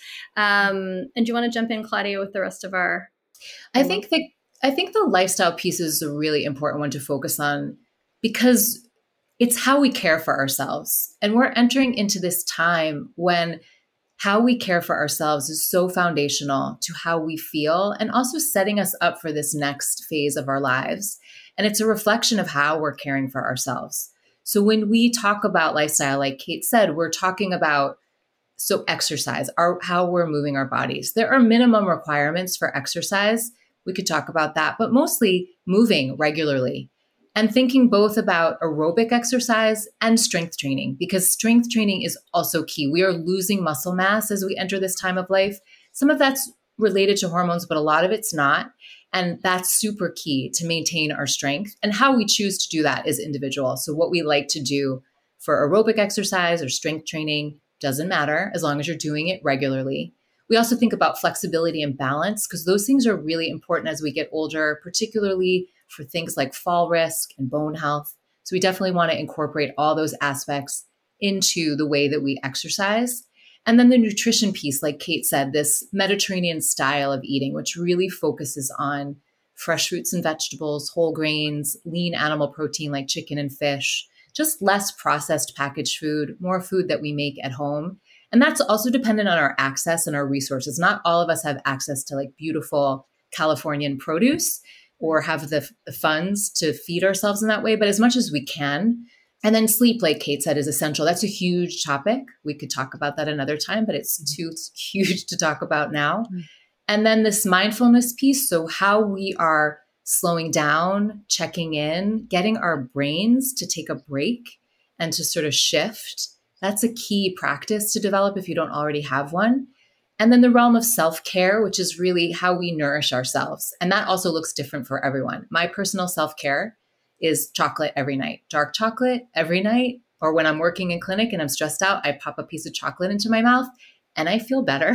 Um, and do you want to jump in, Claudia, with the rest of our? I think the I think the lifestyle piece is a really important one to focus on, because it's how we care for ourselves. And we're entering into this time when how we care for ourselves is so foundational to how we feel, and also setting us up for this next phase of our lives. And it's a reflection of how we're caring for ourselves. So when we talk about lifestyle, like Kate said, we're talking about so exercise, our, how we're moving our bodies. There are minimum requirements for exercise. We could talk about that, but mostly moving regularly and thinking both about aerobic exercise and strength training, because strength training is also key. We are losing muscle mass as we enter this time of life. Some of that's related to hormones, but a lot of it's not. And that's super key to maintain our strength. And how we choose to do that is individual. So what we like to do for aerobic exercise or strength training doesn't matter as long as you're doing it regularly. We also think about flexibility and balance, because those things are really important as we get older, particularly for things like fall risk and bone health. So we definitely want to incorporate all those aspects into the way that we exercise. And then the nutrition piece, like Kate said, this Mediterranean style of eating, which really focuses on fresh fruits and vegetables, whole grains, lean animal protein like chicken and fish, just less processed packaged food, more food that we make at home. And that's also dependent on our access and our resources. Not all of us have access to like beautiful Californian produce or have the, the funds to feed ourselves in that way, but as much as we can. And then sleep, like Kate said, is essential. That's a huge topic. We could talk about that another time, but it's too huge to talk about now. Mm-hmm. And then this mindfulness piece. So how we are slowing down, checking in, getting our brains to take a break and to sort of shift. That's a key practice to develop if you don't already have one. And then the realm of self-care, which is really how we nourish ourselves. And that also looks different for everyone. My personal self-care is chocolate every night, dark chocolate every night. Or when I'm working in clinic and I'm stressed out, I pop a piece of chocolate into my mouth and I feel better.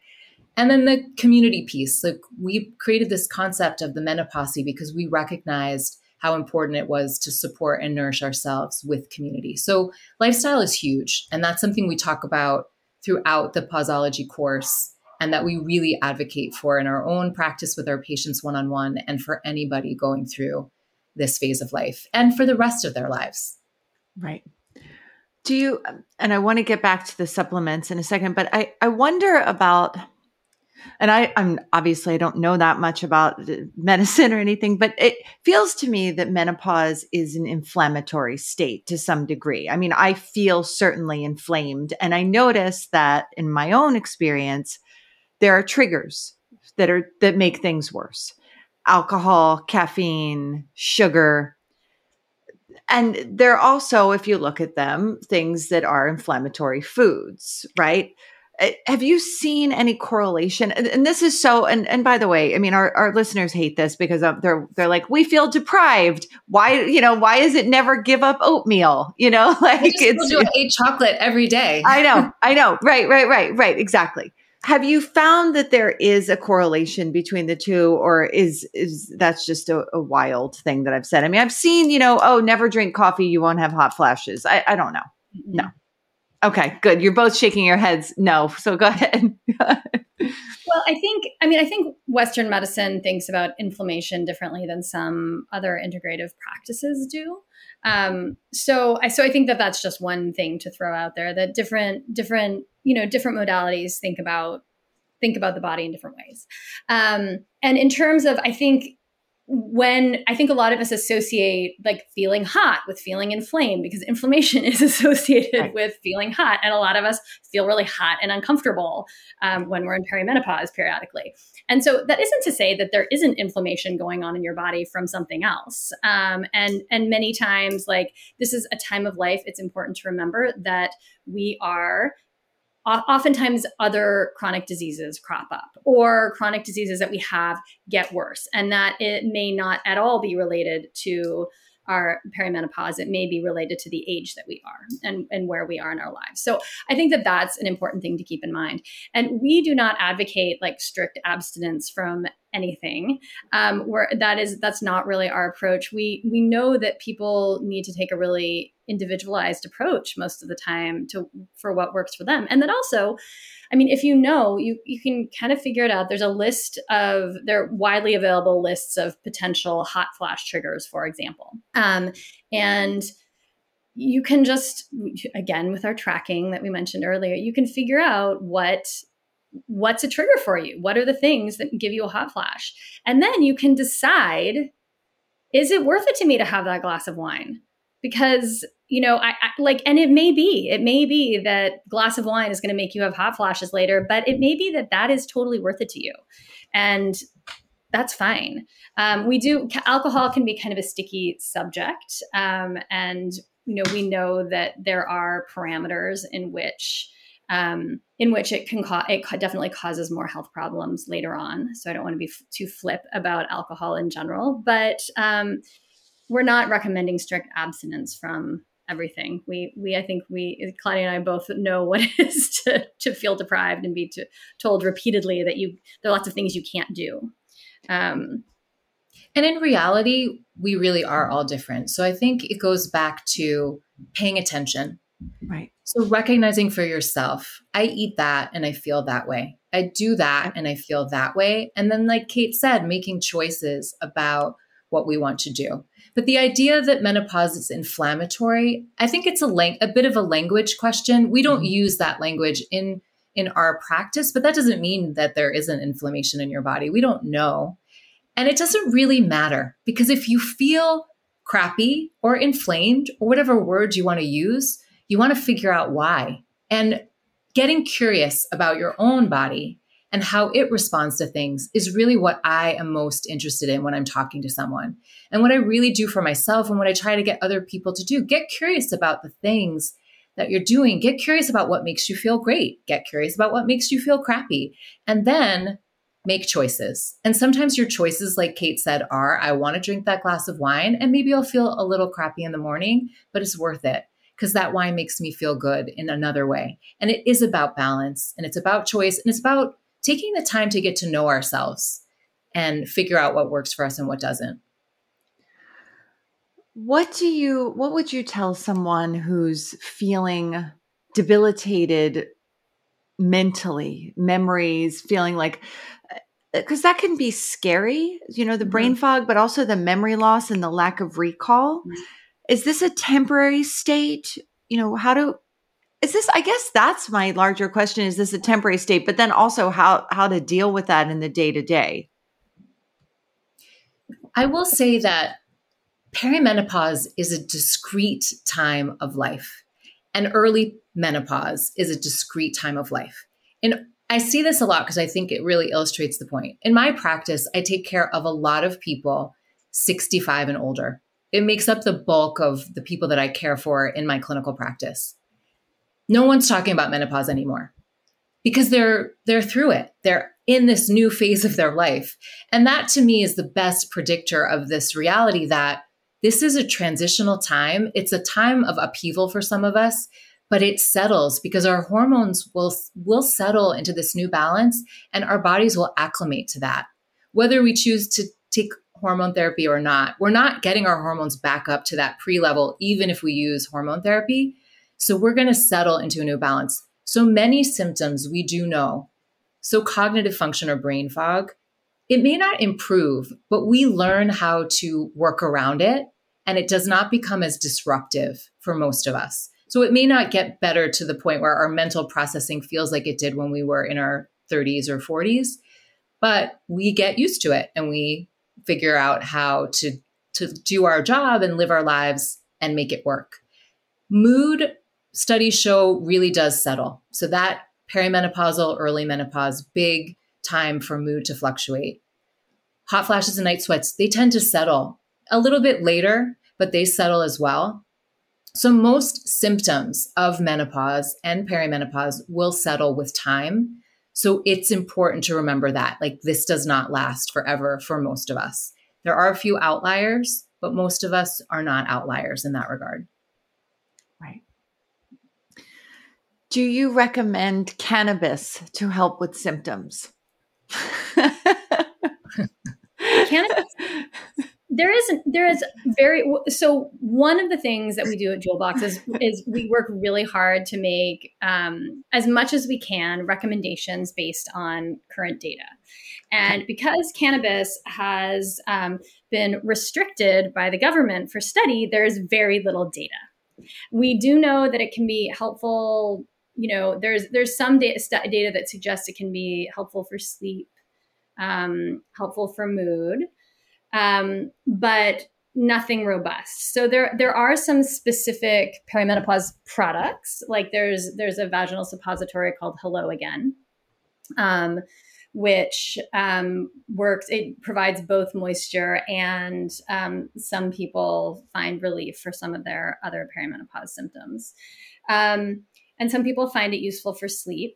And then the community piece. Like we created this concept of the menopause because we recognized how important it was to support and nourish ourselves with community. So lifestyle is huge. And that's something we talk about throughout the Pausology course, and that we really advocate for in our own practice with our patients one-on-one and for anybody going through this phase of life and for the rest of their lives. Right. Do you, and I want to get back to the supplements in a second, but I, I wonder about, and I, I'm obviously, I don't know that much about medicine or anything, but it feels to me that menopause is an inflammatory state to some degree. I mean, I feel certainly inflamed, and I notice that in my own experience, there are triggers that are, that make things worse. Alcohol, caffeine, sugar. And there are also, if you look at them, things that are inflammatory foods, right? Have you seen any correlation? And this is so, and, and by the way, I mean, our, our listeners hate this because they're, they're like, we feel deprived. Why, you know, why is it never give up oatmeal? You know, like I just it's, do eat chocolate every day. I know, I know. Right, right, right, right. Exactly. Have you found that there is a correlation between the two, or is, is that's just a, a wild thing that I've said? I mean, I've seen, you know, oh, never drink coffee. You won't have hot flashes. I, I don't know. No. Okay, good. You're both shaking your heads no. So go ahead. Well, I think, I mean, I think Western medicine thinks about inflammation differently than some other integrative practices do. Um, so I, so I think that that's just one thing to throw out there, that different, different, you know, different modalities think about, think about the body in different ways. Um, and in terms of, I think, when I think a lot of us associate like feeling hot with feeling inflamed, because inflammation is associated right. with feeling hot. And a lot of us feel really hot and uncomfortable um, when we're in perimenopause periodically. And so that isn't to say that there isn't inflammation going on in your body from something else. Um, and, and many times, like, this is a time of life, it's important to remember that we are oftentimes other chronic diseases crop up, or chronic diseases that we have get worse, and that it may not at all be related to our perimenopause. It may be related to the age that we are and, and where we are in our lives. So I think that that's an important thing to keep in mind. And we do not advocate like strict abstinence from anything. Um, where that is, that's not really our approach. We, we know that people need to take a really individualized approach most of the time to, for what works for them. And then also, I mean, if you know, you, you can kind of figure it out. There's a list of, there are widely available lists of potential hot flash triggers, for example. Um, and you can just, again, with our tracking that we mentioned earlier, you can figure out what what's a trigger for you. What are the things that give you a hot flash? And then you can decide, is it worth it to me to have that glass of wine? Because, you know, I, I like, and it may be, it may be that glass of wine is going to make you have hot flashes later, but it may be that that is totally worth it to you. And that's fine. Um, we do, alcohol can be kind of a sticky subject. Um, and, you know, we know that there are parameters in which Um, in which it can cause, it definitely causes more health problems later on. So I don't want to be f- too flip about alcohol in general, but um, we're not recommending strict abstinence from everything. We, we, I think we, Claudia and I both know what it is to, to feel deprived and be to, told repeatedly that you, there are lots of things you can't do. Um, and in reality, we really are all different. So I think it goes back to paying attention. Right. So recognizing for yourself, I eat that and I feel that way. I do that and I feel that way. And then, like Kate said, making choices about what we want to do. But the idea that menopause is inflammatory, I think it's a lang- a bit of a language question. We don't mm-hmm. use that language in, in our practice, but that doesn't mean that there isn't inflammation in your body. We don't know. And it doesn't really matter, because if you feel crappy or inflamed or whatever word you want to use, you want to figure out why. And getting curious about your own body and how it responds to things is really what I am most interested in when I'm talking to someone. And what I really do for myself and what I try to get other people to do, get curious about the things that you're doing. Get curious about what makes you feel great. Get curious about what makes you feel crappy. And then make choices. And sometimes your choices, like Kate said, are, I want to drink that glass of wine and maybe I'll feel a little crappy in the morning, but it's worth it, because that wine makes me feel good in another way. And it is about balance, and it's about choice, and it's about taking the time to get to know ourselves and figure out what works for us and what doesn't. What do you, what would you tell someone who's feeling debilitated mentally, memories, feeling like, because that can be scary, you know, the mm-hmm. brain fog, but also the memory loss and the lack of recall. Mm-hmm. Is this a temporary state? You know, how do, is this, I guess that's my larger question. Is this a temporary state? But then also how, how to deal with that in the day to day? I will say that perimenopause is a discrete time of life, and early menopause is a discrete time of life. And I see this a lot because I think it really illustrates the point. In my practice, I take care of a lot of people sixty-five and older. It makes up the bulk of the people that I care for in my clinical practice. No one's talking about menopause anymore because they're they're through it. They're in this new phase of their life. And that to me is the best predictor of this reality that this is a transitional time. It's a time of upheaval for some of us, but it settles because our hormones will, will settle into this new balance and our bodies will acclimate to that. Whether we choose to take hormone therapy or not, we're not getting our hormones back up to that pre-level, even if we use hormone therapy. So we're going to settle into a new balance. So many symptoms we do know. So cognitive function or brain fog, it may not improve, but we learn how to work around it, and it does not become as disruptive for most of us. So it may not get better to the point where our mental processing feels like it did when we were in our thirties or forties, but we get used to it and we figure out how to, to do our job and live our lives and make it work. Mood studies show really does settle. So that perimenopausal, early menopause, big time for mood to fluctuate. Hot flashes and night sweats, they tend to settle a little bit later, but they settle as well. So most symptoms of menopause and perimenopause will settle with time. So it's important to remember that, like, this does not last forever for most of us. There are a few outliers, but most of us are not outliers in that regard. Right. Do you recommend cannabis to help with symptoms? Cannabis, there is there is very so one of the things that we do at Jewel Box is is we work really hard to make um, as much as we can recommendations based on current data, and because cannabis has um, been restricted by the government for study, there's very little data. We do know that it can be helpful. You know, there's there's some data, st- data that suggests it can be helpful for sleep, um, helpful for mood, um, but nothing robust. So there there are some specific perimenopause products. Like there's there's a vaginal suppository called Hello Again, um, which um, works. It provides both moisture and um, some people find relief for some of their other perimenopause symptoms. Um, And some people find it useful for sleep,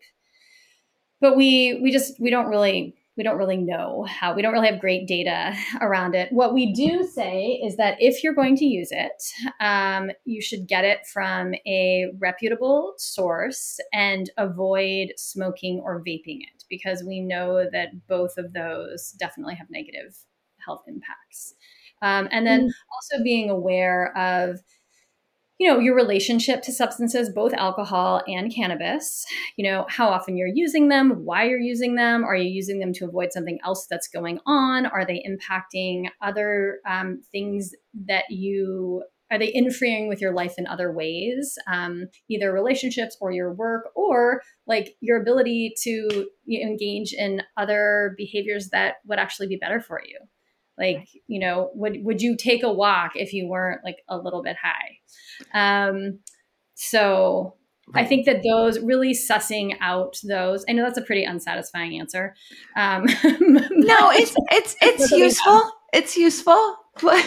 but we we just we don't really we don't really know how. We don't really have great data around it. What we do say is that if you're going to use it, um, you should get it from a reputable source and avoid smoking or vaping it, because we know that both of those definitely have negative health impacts. Um, and then mm. also being aware of, you know, your relationship to substances, both alcohol and cannabis, you know, how often you're using them, why you're using them. Are you using them to avoid something else that's going on? Are they impacting other um, things that you, are they interfering with your life in other ways, um, either relationships or your work, or like your ability to you know, engage in other behaviors that would actually be better for you? Like, you know, would would you take a walk if you weren't like a little bit high? Um, so right. I think that those really sussing out those, I know that's a pretty unsatisfying answer. Um, no, it's, it's, it's useful. It's useful. But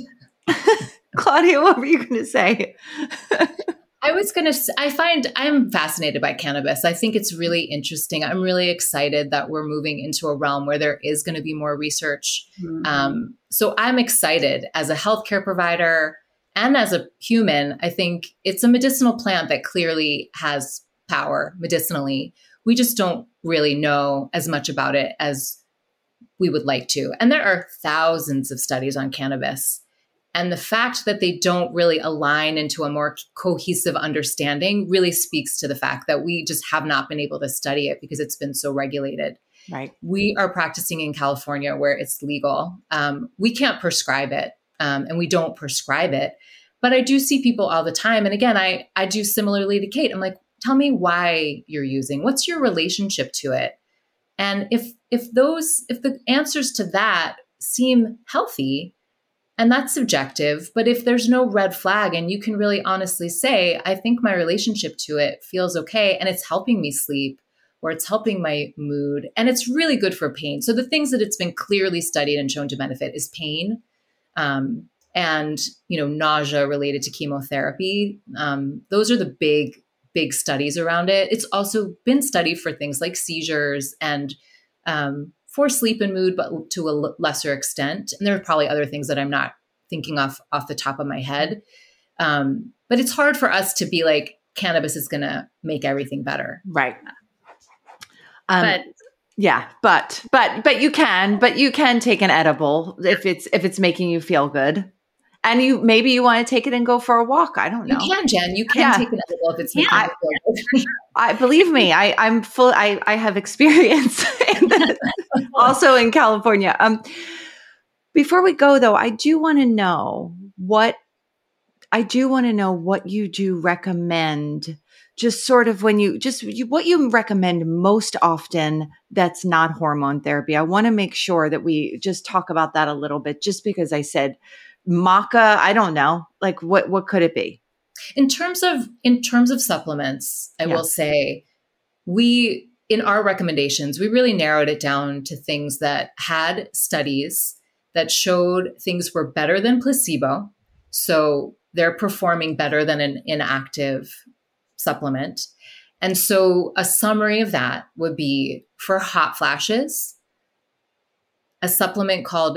Claudia, what were you going to say? I was going to, I find I'm fascinated by cannabis. I think it's really interesting. I'm really excited that we're moving into a realm where there is going to be more research. Mm-hmm. Um, so I'm excited as a healthcare provider and as a human. I think it's a medicinal plant that clearly has power medicinally. We just don't really know as much about it as we would like to. And there are thousands of studies on cannabis. And the fact that they don't really align into a more cohesive understanding really speaks to the fact that we just have not been able to study it because it's been so regulated. Right. We are practicing in California where it's legal. Um, we can't prescribe it, um, and we don't prescribe it. But I do see people all the time. And again, I, I do similarly to Kate. I'm like, tell me why you're using. What's your relationship to it? And if if those if the answers to that seem healthy, and that's subjective, but if there's no red flag and you can really honestly say, I think my relationship to it feels okay and it's helping me sleep or it's helping my mood and it's really good for pain. So the things that it's been clearly studied and shown to benefit is pain um, and, you know, nausea related to chemotherapy. Um, those are the big, big studies around it. It's also been studied for things like seizures and um for sleep and mood, but to a lesser extent. And there are probably other things that I'm not thinking off off the top of my head. Um, but it's hard for us to be like, cannabis is going to make everything better. Right. Um, but yeah, but, but, but you can, but you can take an edible if it's, if it's making you feel good. And you maybe you want to take it and go for a walk. I don't know. You can, Jen. You can Yeah. take an edible if it's Yeah. making you feel good. I believe me, I, I'm full. I, I have experience in that, also in California. Um, before we go though, I do want to know what I do want to know what you do recommend. Just sort of when you just you, what you recommend most often that's not hormone therapy. I want to make sure that we just talk about that a little bit. Just because I said maca, I don't know, like what what could it be? In terms of in terms of supplements, I Yeah. will say we in our recommendations, we really narrowed it down to things that had studies that showed things were better than placebo. So they're performing better than an inactive supplement. And so a summary of that would be for hot flashes, a supplement called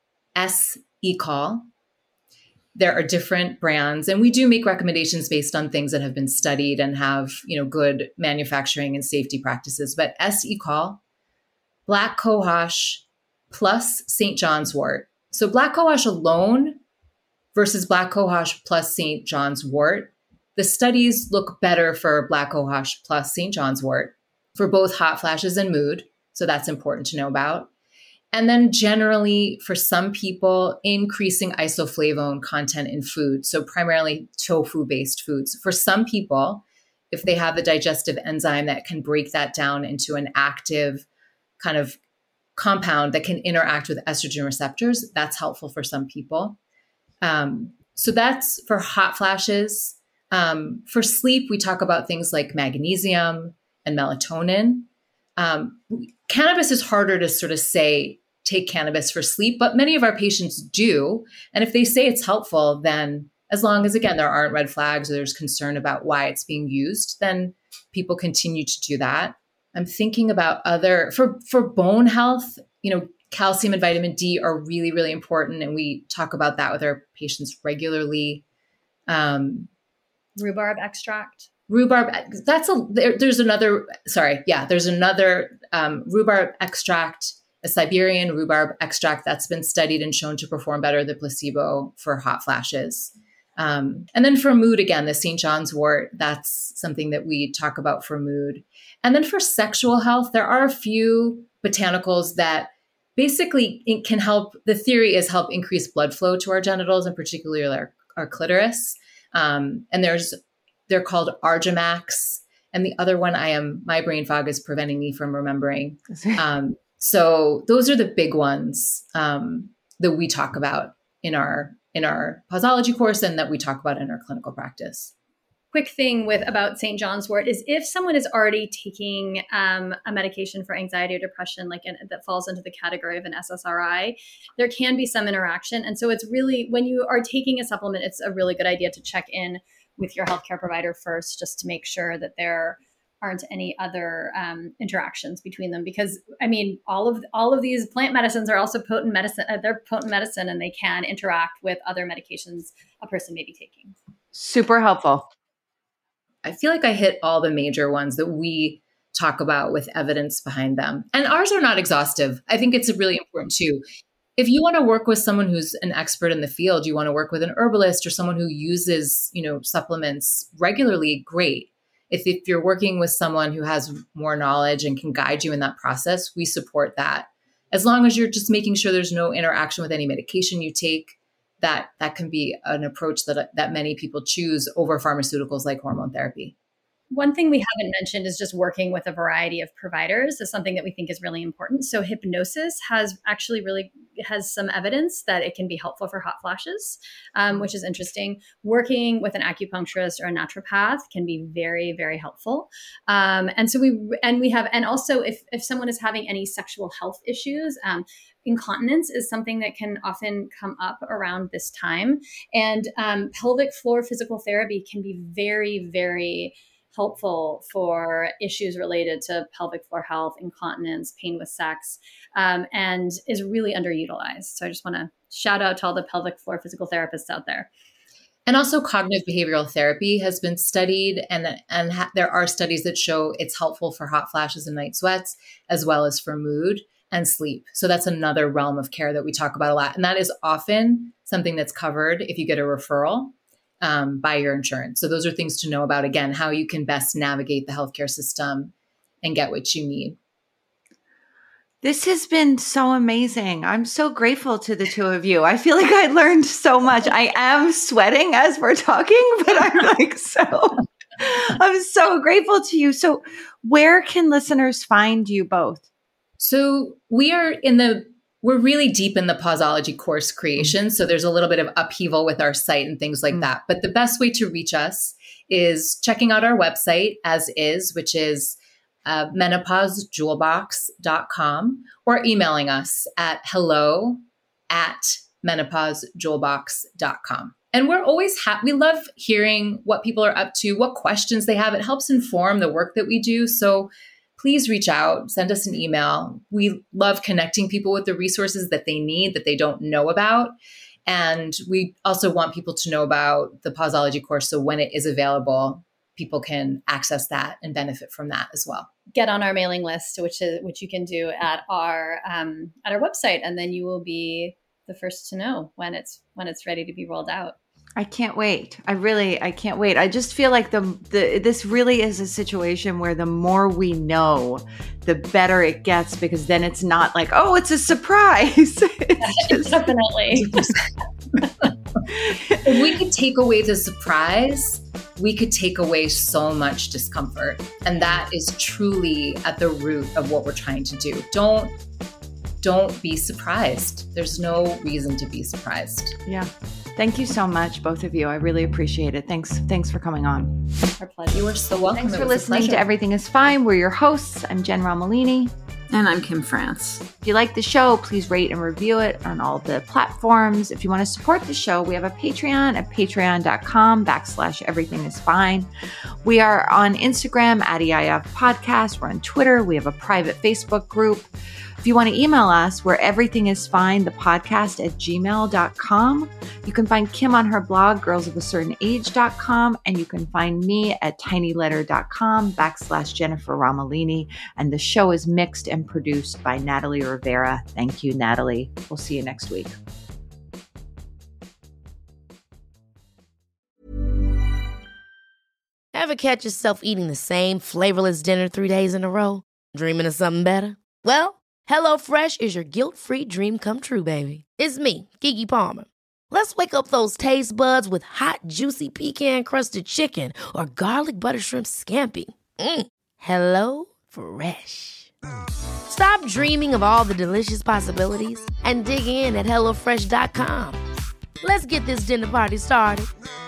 S-Ecol. There are different brands, and we do make recommendations based on things that have been studied and have, you know, good manufacturing and safety practices. But S-Ecol, black cohosh plus Saint John's wort. So black cohosh alone versus black cohosh plus Saint John's wort, the studies look better for black cohosh plus Saint John's wort for both hot flashes and mood. So that's important to know about. And then generally for some people, increasing isoflavone content in food. So primarily tofu-based foods. For some people, if they have the digestive enzyme that can break that down into an active kind of compound that can interact with estrogen receptors, that's helpful for some people. Um, so that's for hot flashes. Um, for sleep, we talk about things like magnesium and melatonin. Um, cannabis is harder to sort of say, take cannabis for sleep, but many of our patients do. And if they say it's helpful, then as long as, again, there aren't red flags or there's concern about why it's being used, then people continue to do that. I'm thinking about other, for, for bone health, you know, calcium and vitamin D are really, really important. And we talk about that with our patients regularly. Um, Rhubarb extract. Rhubarb, that's a, there, there's another, sorry. Yeah. There's another um, rhubarb extract, a Siberian rhubarb extract that's been studied and shown to perform better than placebo for hot flashes. Um, and then for mood, again, the Saint John's wort, that's something that we talk about for mood. And then for sexual health, there are a few botanicals that basically it can help. The theory is help increase blood flow to our genitals and particularly our, our clitoris. Um, and there's, they're called Argimax. And the other one I am, my brain fog is preventing me from remembering. Um, so those are the big ones um, that we talk about in our, in our posology course and that we talk about in our clinical practice. Quick thing with about Saint John's wort is if someone is already taking um, a medication for anxiety or depression, like in, that falls into the category of an S S R I, there can be some interaction. And so it's really, when you are taking a supplement, it's a really good idea to check in with your healthcare provider first, just to make sure that there aren't any other um, interactions between them. Because I mean, all of all of these plant medicines are also potent medicine. Uh, they're potent medicine, and they can interact with other medications a person may be taking. Super helpful. I feel like I hit all the major ones that we talk about with evidence behind them. And ours are not exhaustive. I think it's really important too. If you want to work with someone who's an expert in the field, you want to work with an herbalist or someone who uses, you know, supplements regularly, great. If, if you're working with someone who has more knowledge and can guide you in that process, we support that. As long as you're just making sure there's no interaction with any medication you take, that that can be an approach that that many people choose over pharmaceuticals like hormone therapy. One thing we haven't mentioned is just working with a variety of providers is something that we think is really important. So hypnosis has actually really has some evidence that it can be helpful for hot flashes, um, which is interesting. Working with an acupuncturist or a naturopath can be very, very helpful. Um, and so we and we have and also if if someone is having any sexual health issues, um, incontinence is something that can often come up around this time. And um, pelvic floor physical therapy can be very, very helpful for issues related to pelvic floor health, incontinence, pain with sex, um, and is really underutilized. So I just want to shout out to all the pelvic floor physical therapists out there. And also cognitive behavioral therapy has been studied, and, and ha- there are studies that show it's helpful for hot flashes and night sweats, as well as for mood. and sleep. So that's another realm of care that we talk about a lot. And that is often something that's covered if you get a referral um, by your insurance. So those are things to know about, again, how you can best navigate the healthcare system and get what you need. This has been so amazing. I'm so grateful to the two of you. I feel like I learned so much. I am sweating as we're talking, but I'm like so, I'm so grateful to you. So where can listeners find you both? So we are in the, we're really deep in the Pausology course creation. So there's a little bit of upheaval with our site and things like mm-hmm. that. But the best way to reach us is checking out our website as is, which is Uh, menopause jewel box dot com, or emailing us at hello at menopause jewel box dot com. And we're always happy. We love hearing what people are up to, what questions they have. It helps inform the work that we do. So please reach out, send us an email. We love connecting people with the resources that they need, that they don't know about. And we also want people to know about the Pausology course. So when it is available, people can access that and benefit from that as well. Get on our mailing list, which is which you can do at our um, at our website, and then you will be the first to know when it's when it's ready to be rolled out. I can't wait. I really, I can't wait. I just feel like the the this really is a situation where the more we know, the better it gets, because then it's not like, oh, it's a surprise. It's just, definitely. If we could take away the surprise, we could take away so much discomfort. And that is truly at the root of what we're trying to do. Don't, don't be surprised. There's no reason to be surprised. Yeah. Thank you so much, both of you. I really appreciate it. Thanks. Thanks for coming on. Our pleasure. You are so welcome. Thanks for listening to Everything is Fine. We're your hosts. I'm Jen Romolini. And I'm Kim France. If you like the show, please rate and review it on all the platforms. If you want to support the show, we have a Patreon at patreon.com backslash everything is fine. We are on Instagram at E I F Podcast. We're on Twitter. We have a private Facebook group. If you want to email us, we're everythingisfine, the podcast at gmail dot com. You can find Kim on her blog, girls of a certain age dot com, and you can find me at tinyletter.com backslash Jennifer Romolini. And the show is mixed and produced by Natalie Rivera. Thank you, Natalie. We'll see you next week. Ever catch yourself eating the same flavorless dinner three days in a row? Dreaming of something better? Well, HelloFresh is your guilt-free dream come true, baby. It's me, Keke Palmer. Let's wake up those taste buds with hot, juicy pecan-crusted chicken or garlic butter shrimp scampi. Mm. Hello Fresh. Stop dreaming of all the delicious possibilities and dig in at hello fresh dot com. Let's get this dinner party started.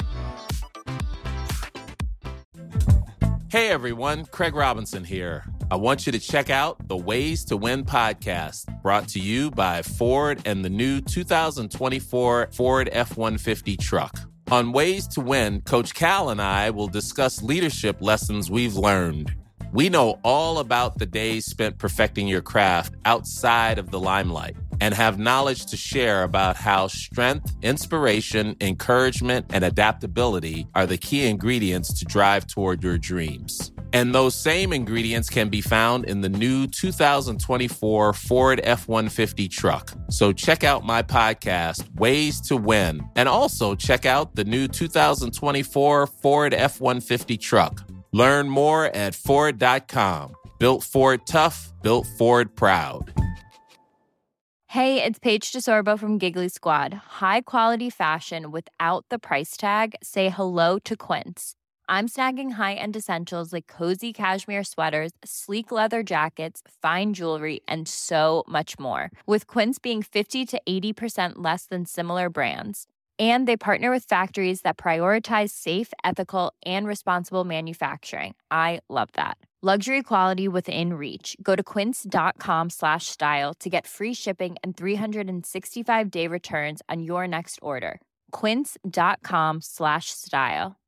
Hey everyone, Craig Robinson here. I want you to check out the Ways to Win podcast, brought to you by Ford and the new two thousand twenty-four Ford F one fifty truck. On Ways to Win, Coach Cal and I will discuss leadership lessons we've learned. We know all about the days spent perfecting your craft outside of the limelight and have knowledge to share about how strength, inspiration, encouragement, and adaptability are the key ingredients to drive toward your dreams. And those same ingredients can be found in the new two thousand twenty-four Ford F one fifty truck. So check out my podcast, Ways to Win, and also check out the new two thousand twenty-four Ford F one fifty truck. Learn more at Ford dot com. Built Ford tough, built Ford proud. Hey, it's Paige DeSorbo from Giggly Squad. High quality fashion without the price tag. Say hello to Quince. I'm snagging high-end essentials like cozy cashmere sweaters, sleek leather jackets, fine jewelry, and so much more. With Quince being fifty to eighty percent less than similar brands. And they partner with factories that prioritize safe, ethical, and responsible manufacturing. I love that. Luxury quality within reach. Go to quince.com slash style to get free shipping and three sixty-five day returns on your next order. Quince.com slash style.